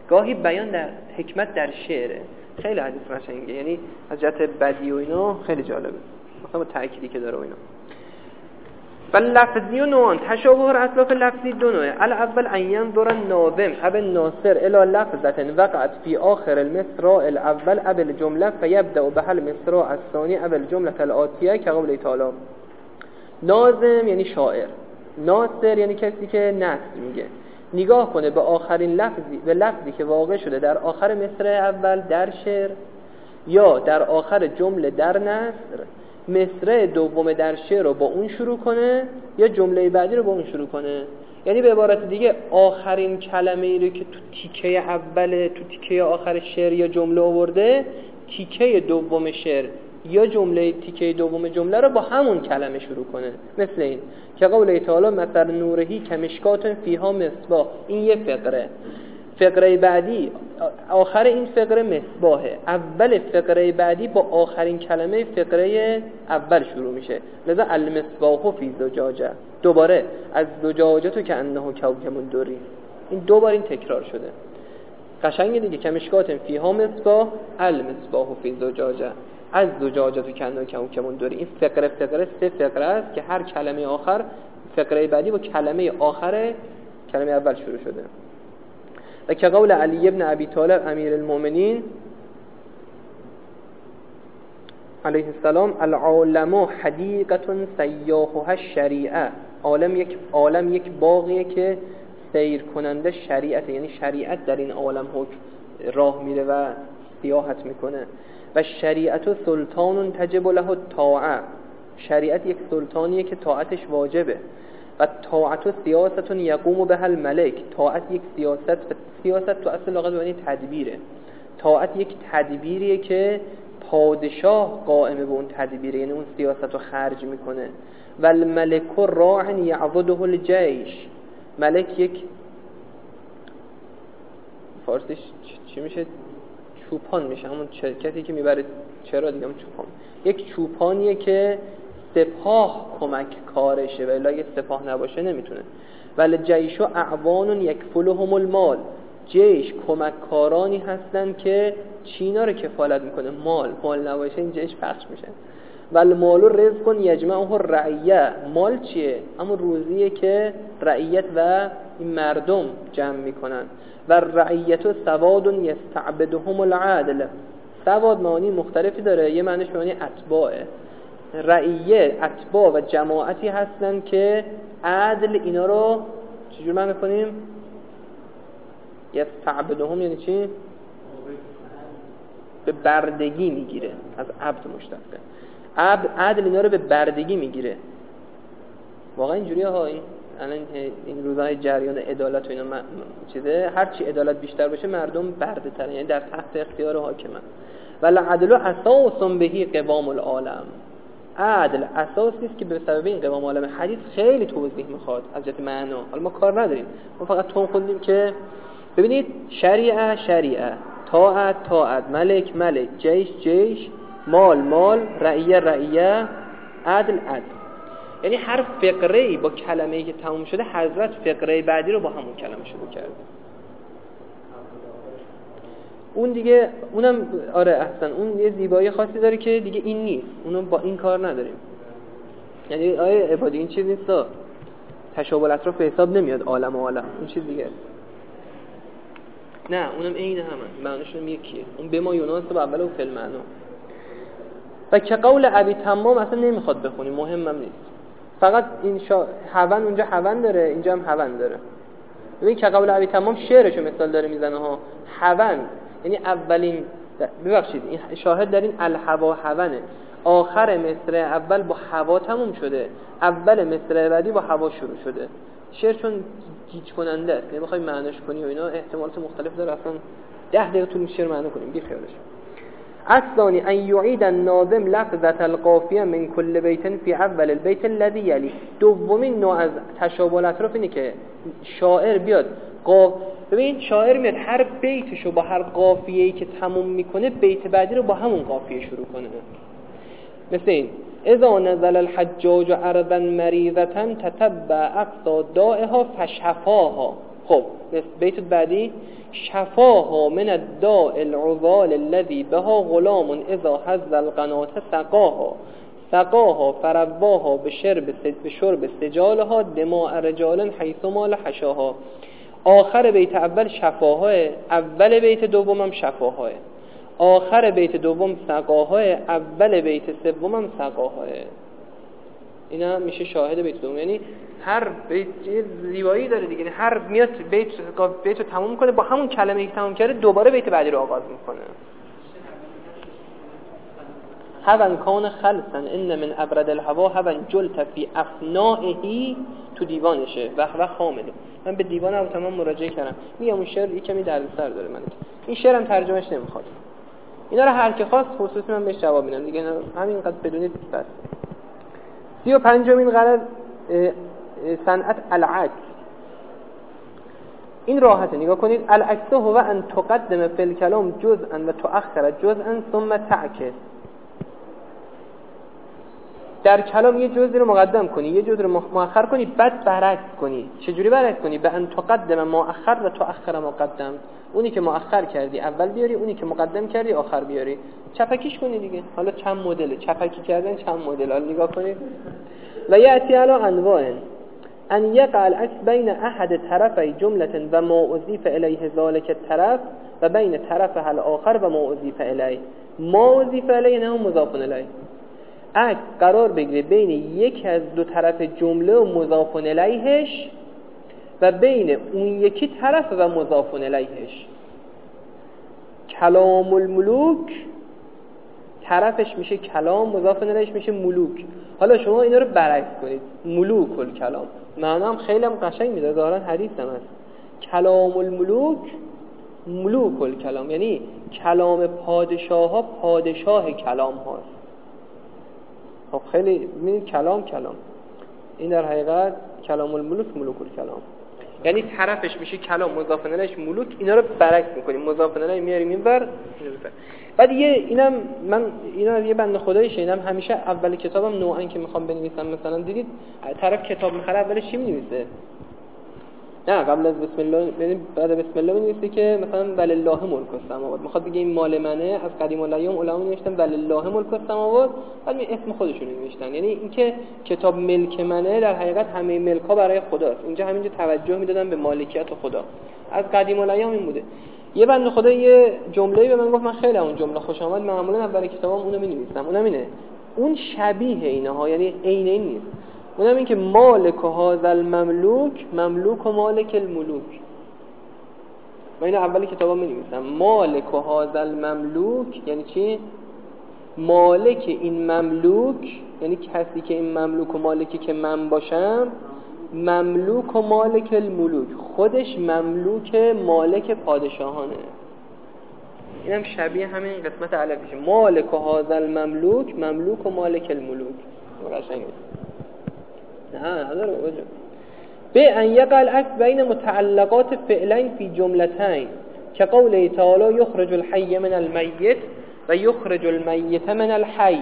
گاهی بیان در حکمت در شعره. خیلی حدیث قشنگه، یعنی از جهت بدی و اینا خیلی جالبه، مثلا با تأکیدی که داره و اینا. فاللفظی نوعان، تشابه اطلاف لفظی دو نوعه. الاول ان ينظر الناظم اب الناصر الى لفظه وقعت في آخر المصراع الاول اب الجمله فيبدأ بها المصراع الثاني اب الجمله الآتیه كقوله تعالی. ناظم یعنی شاعر، ناصر یعنی کسی که نثر میگه. نگاه کنه به آخرین لفظی، به لفظی که واقع شده در آخر مصرع اول در شعر یا در آخر جمله در نثر، مصرع دوم در شعر رو با اون شروع کنه یا جمله بعدی رو با اون شروع کنه. یعنی به عبارت دیگه آخرین کلمه ای رو که تو تیکه اول، تو تیکه آخر شعر یا جمله آورده، تیکه دوم شعر یا جمله تیکه دوم جمله رو با همون کلمه شروع کنه. مثل این که قوله تعالی مثل نورهی کمشکات فیها مصباح، این یه فقره. فقره بعدی آخر این فقره مصباحه، اول فقره بعدی با آخرین کلمه فقره اول شروع میشه. لذا المصباح فی زجاجه، دوباره از زجاجه تو که انه کوکب دوری، این دوبار این تکرار شده. قشنگه دیگه. کمشکات فیها مصباح، المصباح فی زجاجه، از زجاجه تو که انه کوکب دوری. این فقره سه فقره است که هر کلمه آخر فقره بعدی با کلمه آخر کلمه اول شروع شده. و که قول علی ابن ابی طالب امیر المؤمنین علیه السلام العالم حدیقه سیاحها الشریعه، عالم یک باغیه که سیر کننده شریعت، یعنی شریعت در این عالم راه میره و سیاحت میکنه. و شریعت سلطان تجب له الطاعه، شریعت یک سلطانیه که طاعتش واجبه. و طاعت و سیاست یقوم بها الملک، طاعت یک سیاست تو اصل لغت به معنی تدبیره. طاعت یک تدبیریه که پادشاه قائم به اون تدبیره، یعنی اون سیاست رو خرج میکنه. و الملک راع یعضده الجیش، ملک یک فارسیش چی میشه؟ چوپان میشه، همون کسی که میبره چرا دیگه همون چوپان. یک چوپانیه که سپاه کمک کارشه و الا اگه سپاه نباشه نمیتونه. ولی جیش و اعوان یکفلهم المال، جیش کمک کارانی هستن که چینا رو کفالت میکنه. مال نباشه این جیش پخش میشه. ولی مالو رزق یجمعه الرعیه، مال چیه؟ همون روزیه که رعیت و این مردم جمع میکنن. و رعیت و سواد یستعبدهم العدل، سواد معانی مختلفی داره، یه معنیش معنی اتباعه. رعیه اتباع و جماعتی هستن که عدل اینا رو چجور معنی کنیم؟ یستعبدهم یعنی چی؟ به بردگی میگیره، از عبد مشتقه. عدل اینا رو به بردگی میگیره. واقعا اینجوریه ها. الان این روزهای جریان عدالت و اینا چیزه، هر چی عدالت بیشتر باشه مردم برده ترن، یعنی در تحت اختیار حاکمن. ولی عدل اساس بهی قوام العالم، عدل اساسی است که به سبب این قوام العالم. حدیث خیلی توضیح میخواد از جهت معنا، حالا ما کار نداریم، ما فقط تون خوندیم که ببینید شریعه، طاعت، ملک، جیش، مال، رعیه، عدل. یعنی هر فقره‌ای با کلمه‌ای که تموم شده، حضرت فقره بعدی رو با همون کلمه شروع کرده. اون دیگه اونم آره احسن، اون یه زیبایی خاصی داره که دیگه این نیست، اونم با این کار نداریم. یعنی آیه عبادی این چیز نیست، تشابه الاطراف به حساب نمیاد عالم این چیز دیگه نه، اونم عین همن، معنیشون یکیه. اون به ما یونانس اول و فعل معنا. و که قول ابی تمام اصلا نمیخواد بخونیم، مهمم نیست، فقط این هون اونجا هون داره، اینجا هم هون داره. ببین که قول ابی تمام شعرشو مثال داره میزنه ها. هون یعنی اولین، ببخشید این شاهد در این الهوا هونه، آخر مصرع اول با هوا تموم شده، اول مصرع بعدی با هوا شروع شده. شعر چون گیج کننده است، نمیخوای معناش کنی و اینا احتمالات مختلف داره، اصلا 10 دقیقه طول شعر معنا کنیم بی خیالش. الثاني ان يعيد الناظم لفظه القافیه من كل بیت فی اول البيت الذي يلي. دومین نوع از تشابه الاطراف اینه که شاعر بیاد ببین شاعر میاد هر بیتشو با هر قافیه‌ای که تموم میکنه بیت بعدی رو با همون قافیه شروع کنه. مثل این اذا نزل الحجاج ارضا مریضه تتبع اقصى دائها فشفاها. خب بیت بعدی شفاها من الداء العضال الذي بها غلام اذا حز القنات سقاها فرواها به شرب سجالها دماء رجال حيث مال حشاها. آخر بیت اول شفاها، اول بیت دومم شفاها، آخر بیت دوم سقاها، اول بیت سومم سقاها. اینا میشه شاهد بیت دوم. یعنی هر بیت زیبایی داره دیگه، هر میاد بیتو تموم میکنه با همون کلمه‌ای که تموم کرده دوباره بیت بعدی رو آغاز میکنه. هون کان خلصا ان من ابرد الهوا هون جلت فی افنائه، تو دیوانشه و خامل. من به دیوانم تمام مراجعه کردم. میگم اون شعر یکمی دردسر داره، من این شعرم ترجمهش نمیخواد. اینا رو هر کی خواست خصوصی من بهش جواب میدم دیگه، همینقدر بدونید بس. 35مین غرض صنعت العکس. این راحته، نگاه کنید. العکس هو ان تقدم فی الکلام جزءا و تؤخر جزءا ثم تعکس. در کلام یه جزئی رو مقدم کنی، یه جزئی رو مؤخر کنی، بعد برعکس کنی. چجوری برعکس کنی؟ به ان تقدم ما اخر و تؤخر ما قدم. اونی که مؤخر کردی اول بیاری، اونی که مقدم کردی آخر بیاری. چپکیش کنی دیگه. حالا چند مدله چپکی کردن، چند مدل. حالا نگاه کنید. و یأتی علی انواع ان یقع العکس بین احد طرفی جمله و ما اضیف الیه ذلک الطرف و بین طرفها الاخر و ما اضیف الیه. ما اضیف الیه نه مضاف الیه. عکس قرار بگیره بین یک از دو طرف جمله و مضاف الیهش و بین اون یکی طرف و مضاف الیهش. کلام الملوک طرفش میشه کلام، مضاف الیهش میشه ملوک. حالا شما اینا رو برعکس کنید. ملوک الکلام معنا هم خیلی قشنگ میده، ظاهرا حدیث هم هست. کلام الملوک ملوک الکلام، یعنی کلام پادشاه ها پادشاه کلام هاست. خب خیلی می‌بینید کلام این در حقیقت کلام الملوک ملوک الکلام، یعنی طرفش میشه کلام، مضاف الیهش ملوک. اینا رو برعکس می‌کنیم، مضاف الیه میاریم اینور. بعد اینا یه بنده خدایی شنیدم همیشه اول کتابم نوعاً که میخوام بنویسم، مثلا دیدید طرف کتاب میخره اولش چی می‌نویسه؟ نه قبل از بسم الله، یعنی بعد بسم الله می‌نویسه که مثلا ولله ملک السماوات، میخواد بگه این مال منه. از قدیم الایام علما نوشتن ولله ملک السماوات، بعد اسم خودشون نوشتن. یعنی اینکه کتاب ملک منه در حقیقت همه ملک‌ها برای خداست. اینجا همینجا توجه میدادن به مالکیت خدا. از قدیم الایام این بوده. یه بنده خدا یه جمله‌ای به من گفت، من خیلی اون جمله خوشم اومد. معمولا اول کتابم اونو می‌نویسم. اونم اینه، اون شبیه اینها، یعنی عین این نیست. اونم این که مالک هذا المملوک مملوک و مالک الملوک. من اینو اول کتابم می‌نویسم. مالک هذا المملوک یعنی چی؟ مالک این مملوک یعنی کسی که این مملوک و مالکی که من باشم، مملوک و مالک الملوک، خودش مملوک مالک پادشاهانه. اینم شبیه همین قسمت علفیشه. مالک هذا المملوک مملوک و مالک الملوک. قشنگه. نه نداره وجه. به ان یقع العکس بین متعلقات فعلین فی جملتین که قوله تعالی یخرج الحی من المیت و یخرج المیت من الحی.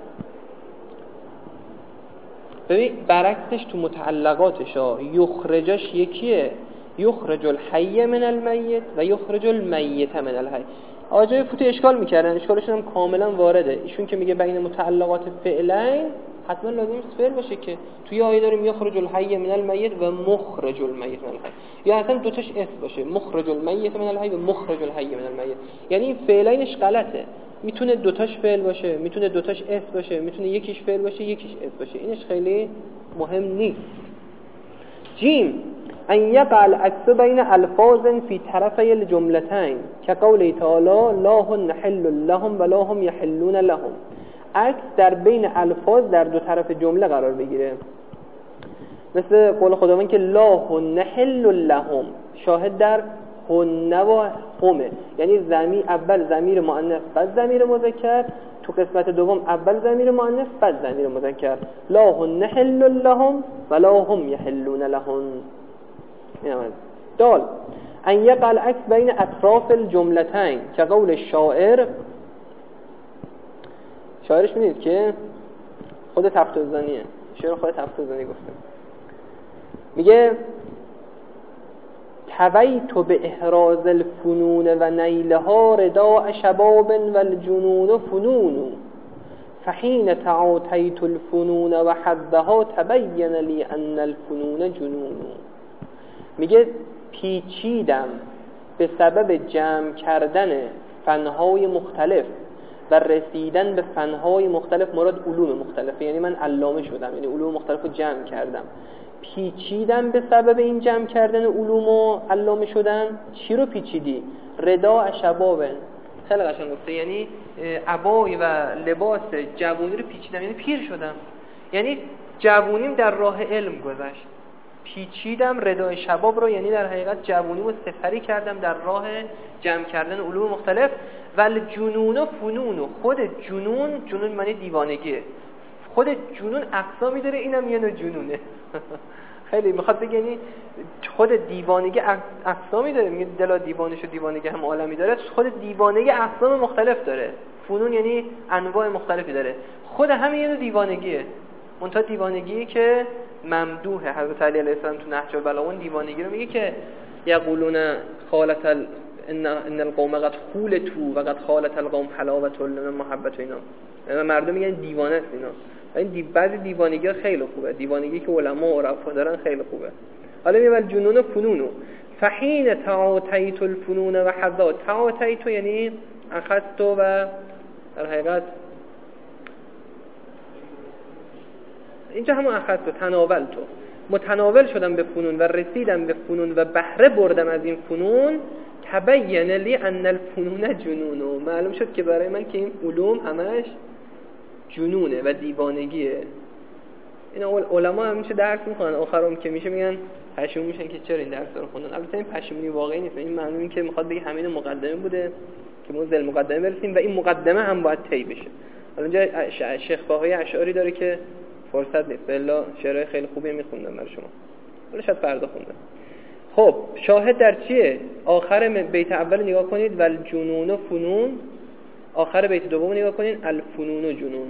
ببین برعکسش تو متعلقاتش یخرجش یکیه، یخرج الحی من المیت و یخرج المیت من الحی. آجای فوتی اشکال میکردن، اشکالشون هم کاملا وارده. ایشون که میگه بین متعلقات فعلین حتما لازم فعل باشه که توی آیه داریم یخرج الحی من المیت و مخرج المیت من الحی، یا اصلا دوتاش اس باشه، مخرج المیت من الحی و مخرج الحی من المیت. یعنی این فعلینش غلطه. میتونه دوتاش فعل باشه، میتونه دوتاش اس باشه، میتونه یکیش فعل باشه یکیش اس باشه. اینش خیلی مهم نیست. جیم ان یقع العکس بین الفاظ فی طرفی الجملتین که قوله تعالی لا هن حل لهم و لا هم یحلون لهم. عکس در بین الفاظ در دو طرف جمله قرار بگیره، مثل قول خداوند که لا هن حل لهم، شاهد در هن و همه، یعنی اول ضمیر مؤنث بعد ضمیر مذکر، تو قسمت دوم اول ضمیر مؤنث بعد ضمیر مذکر. لا هن حل لهم و لا هم یحلون لهم. دال ان یقع العکس بین اطراف الجملتین که قول الشاعر، شاعرش میدید که خود تفتزانیه، شعر خود تفتزانی گفته، میگه حویت به احراز الفنون و نیلها رداء شباب و الجنون فنون فحین تعاطیت الفنون و حظها تبین لی ان الفنون جنون. میگه پیچیدم به سبب جمع کردن فنهای مختلف و رسیدن به فنهای مختلف، مراد علوم مختلفه، یعنی من علامه شدم، یعنی علوم مختلف رو جمع کردم. پیچیدم به سبب این جمع کردن علوم و علامه شدن. چی رو پیچیدی؟ رداء شباب. خیلی قشنگ گفته، یعنی عبای و لباس جوانی رو پیچیدم، یعنی پیر شدم، یعنی جوانیم در راه علم گذشت. پیچیدم رداء شباب رو، یعنی در حقیقت جوانی رو سپری کردم در راه جمع کردن علوم مختلف. ول جنون فنون، خود جنون معنی دیوانگیه. خود جنون اقسامی داره، اینم یه نوع جنونه. خیلی میخواد بگه یعنی خود دیوانگی اقسامی داره، میگه دلا دیوانش و دیوانگی هم عالمی داره. خود دیوانگی اقسام مختلف داره. فنون یعنی انواع مختلفی داره. خود همین یه نوع دیوانگیه، منتها دیوانگی که ممدوحه. حضرت علی علیه السلام تو نهج البلاغه دیوانگی رو میگه که یقولون خالت ان القوم قد خولتوا و قد خالت القوم حلاوت المحبت و اینا. مردم میگن دیوانه است اینا. این بعضی دیوانگی‌ها خیلی خوبه، دیوانگی که علما و عرفا دارن خیلی خوبه. حالا میگه جنون و فنون. فحین تعاطیت الفنون و حظا. تعاطیت یعنی اخذت و در حقیقت اینجا همون اخذت، تناولت، متناول شدم به فنون و رسیدم به فنون و بهره بردم از این فنون. تبین لی ان الفنون جنون. معلوم شد که برای من که این علوم همش جنونه و دیوانگیه. این علما همیشه درس میخونن، آخرام که میشه میگن پشیمون میشن که چرا این درس رو خوندن. البته این پشیمونی واقعی نیست، این معنی که میخواد بگه همین مقدمه بوده که ما ذل مقدمه برسیم و این مقدمه هم باید طی بشه. حالا اینجا شیخ باهای اشعری داره که فرصت نیست، بلا شعرهای خیلی خوبی میخوندم برای شما، ولی شاید فردا خوندم. خب شاهد در چیه؟ آخر بیت اول نگاه کنید، ول جنون فنون. آخر بیت دوم نگاه کنید، الفنون جنون.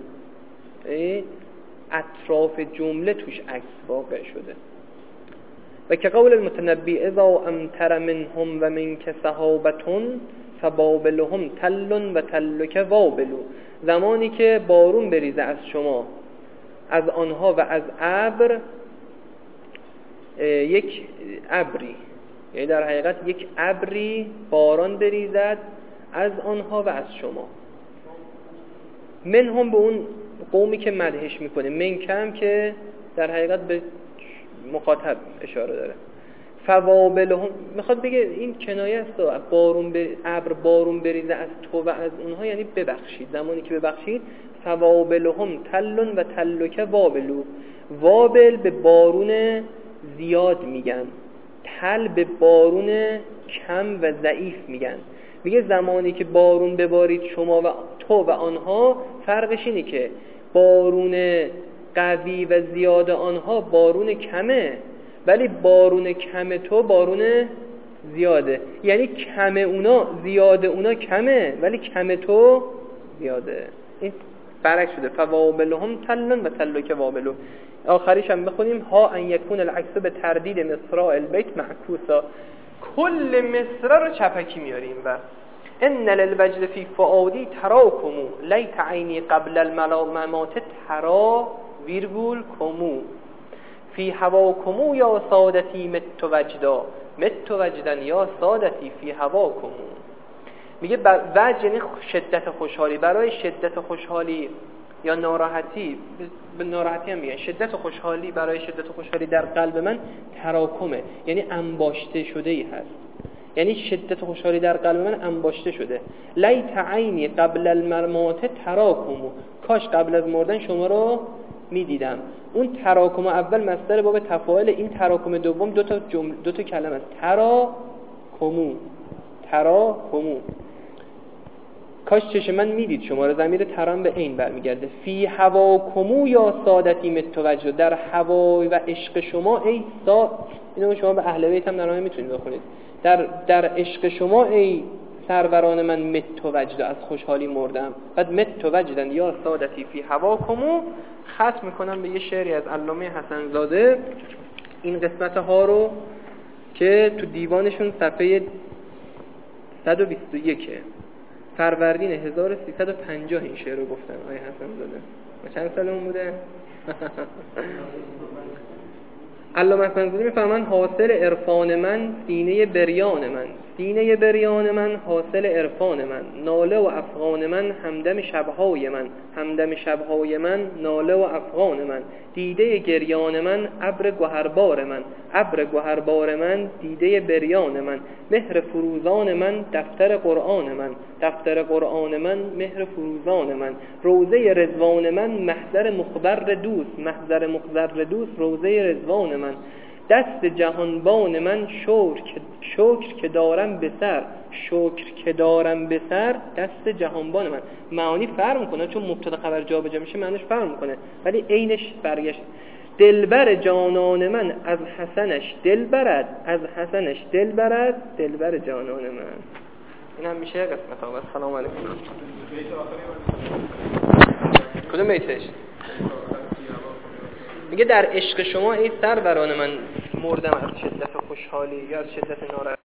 اطراف جمله توش عکس واقع شده. و که قول المتنبی اذا امطر منهم و منک سحابتون فبابلهم تل و تلک وابلو. زمانی که بارون بریزه از شما، از آنها و از ابر یک ابری، یعنی در حقیقت یک ابری باران بریزد از آنها و از شما. من هم به اون قومی که مدحش میکنه، من کم که در حقیقت به مخاطب اشاره داره. فوابلهم میخواد بگه این کنایه است، ابر بارون بریزه از تو و از اونها، یعنی ببخشید. زمانی که ببخشید، فوابلهم تل و تلک وابلو. وابل به بارون زیاد میگن، تل به بارون کم و ضعیف میگن. میگه زمانی که بارون ببارید شما و تو و آنها، فرقش اینه که بارون قوی و زیاد آنها بارون کمه، ولی بارون کم تو بارون زیاده. یعنی کم اونا زیاد اونا کمه، ولی کم تو زیاده. این برعکس شده. فوابلهم تلن و تلک وابلو. آخریش هم بخونیم ها ان یکون العکس به تردید مصراء البیت معکوسا. کل مصرع رو چپکی میاریم و ان للوجد فی فؤادی تراکمو لیت عینی قبل الممات ترا ویرگول کمو فی هواکمو یا سادتی مت وجدا مت وجدن یا سادتی فی هواکمو. میگه وجد یعنی شدت خوشحالی. برای شدت خوشحالی یا ناراحتی، به ناراحتی هم میگن شدت خوشحالی، برای شدت خوشحالی در قلب من تراکمه، یعنی انباشته شده ای هست. یعنی شدت خوشحالی در قلب من انباشته شده. لیت عینی قبل الممات تراکمو، کاش قبل از مردن شما رو میدیدم. اون تراکم اول مصدر باب تفاعل، این تراکم دوم دو تا کلمه است، تراکمو. تراکمو، کاش چشم من میدید شما رو. ضمیر ترام به عین برمیگرده. فی هواکمو یا سادتی متوجه، در هوای و عشق شما ای اینو شما به اهل بیت هم در میتونید بخونید. در عشق شما ای سروران من متوجه، از خوشحالی مردم. بعد متوجدن یا سادتی فی هواکمو. ختم میکنم به یه شعری از علامه حسن زاده. این قسمت ها رو که تو دیوانشون صفحه 121 فروردین 1350 این شعر رو گفتن آقای حسن زاده. ما چند سالمون بوده؟ علامه حسن‌زاده می‌فرمایند حاصل عرفان من سینه بریان من، سینه بریان من حاصل عرفان من، ناله و افغان من همدم شب‌های من، همدم شب‌های من ناله و افغان من، دیده گریان من ابر گوهربار من، ابر گوهربار من دیده بریان من، مهر فروزان من دفتر قرآن من، دفتر قرآن من مهر فروزان من، روضه رضوان من محضر مخبر دوست، محضر مخبر دوست روضه رضوان من، دست جهانبان من شکر که دارم به سر، شکر که دارم به سر دست جهانبان من. معانی فرق میکنه چون مبتدا خبر جابجا میشه معنیش فرق میکنه ولی عینش برگشت. دلبر جانان من از حسنش دل برد، از حسنش دل برد دلبر جانان من. این هم میشه قسمت آقا. سلام علیکم. کدوم بیتش؟ میگه در عشق شما ای سروران من مردم از شدت خوشحالی یا از شدت ناراحتی.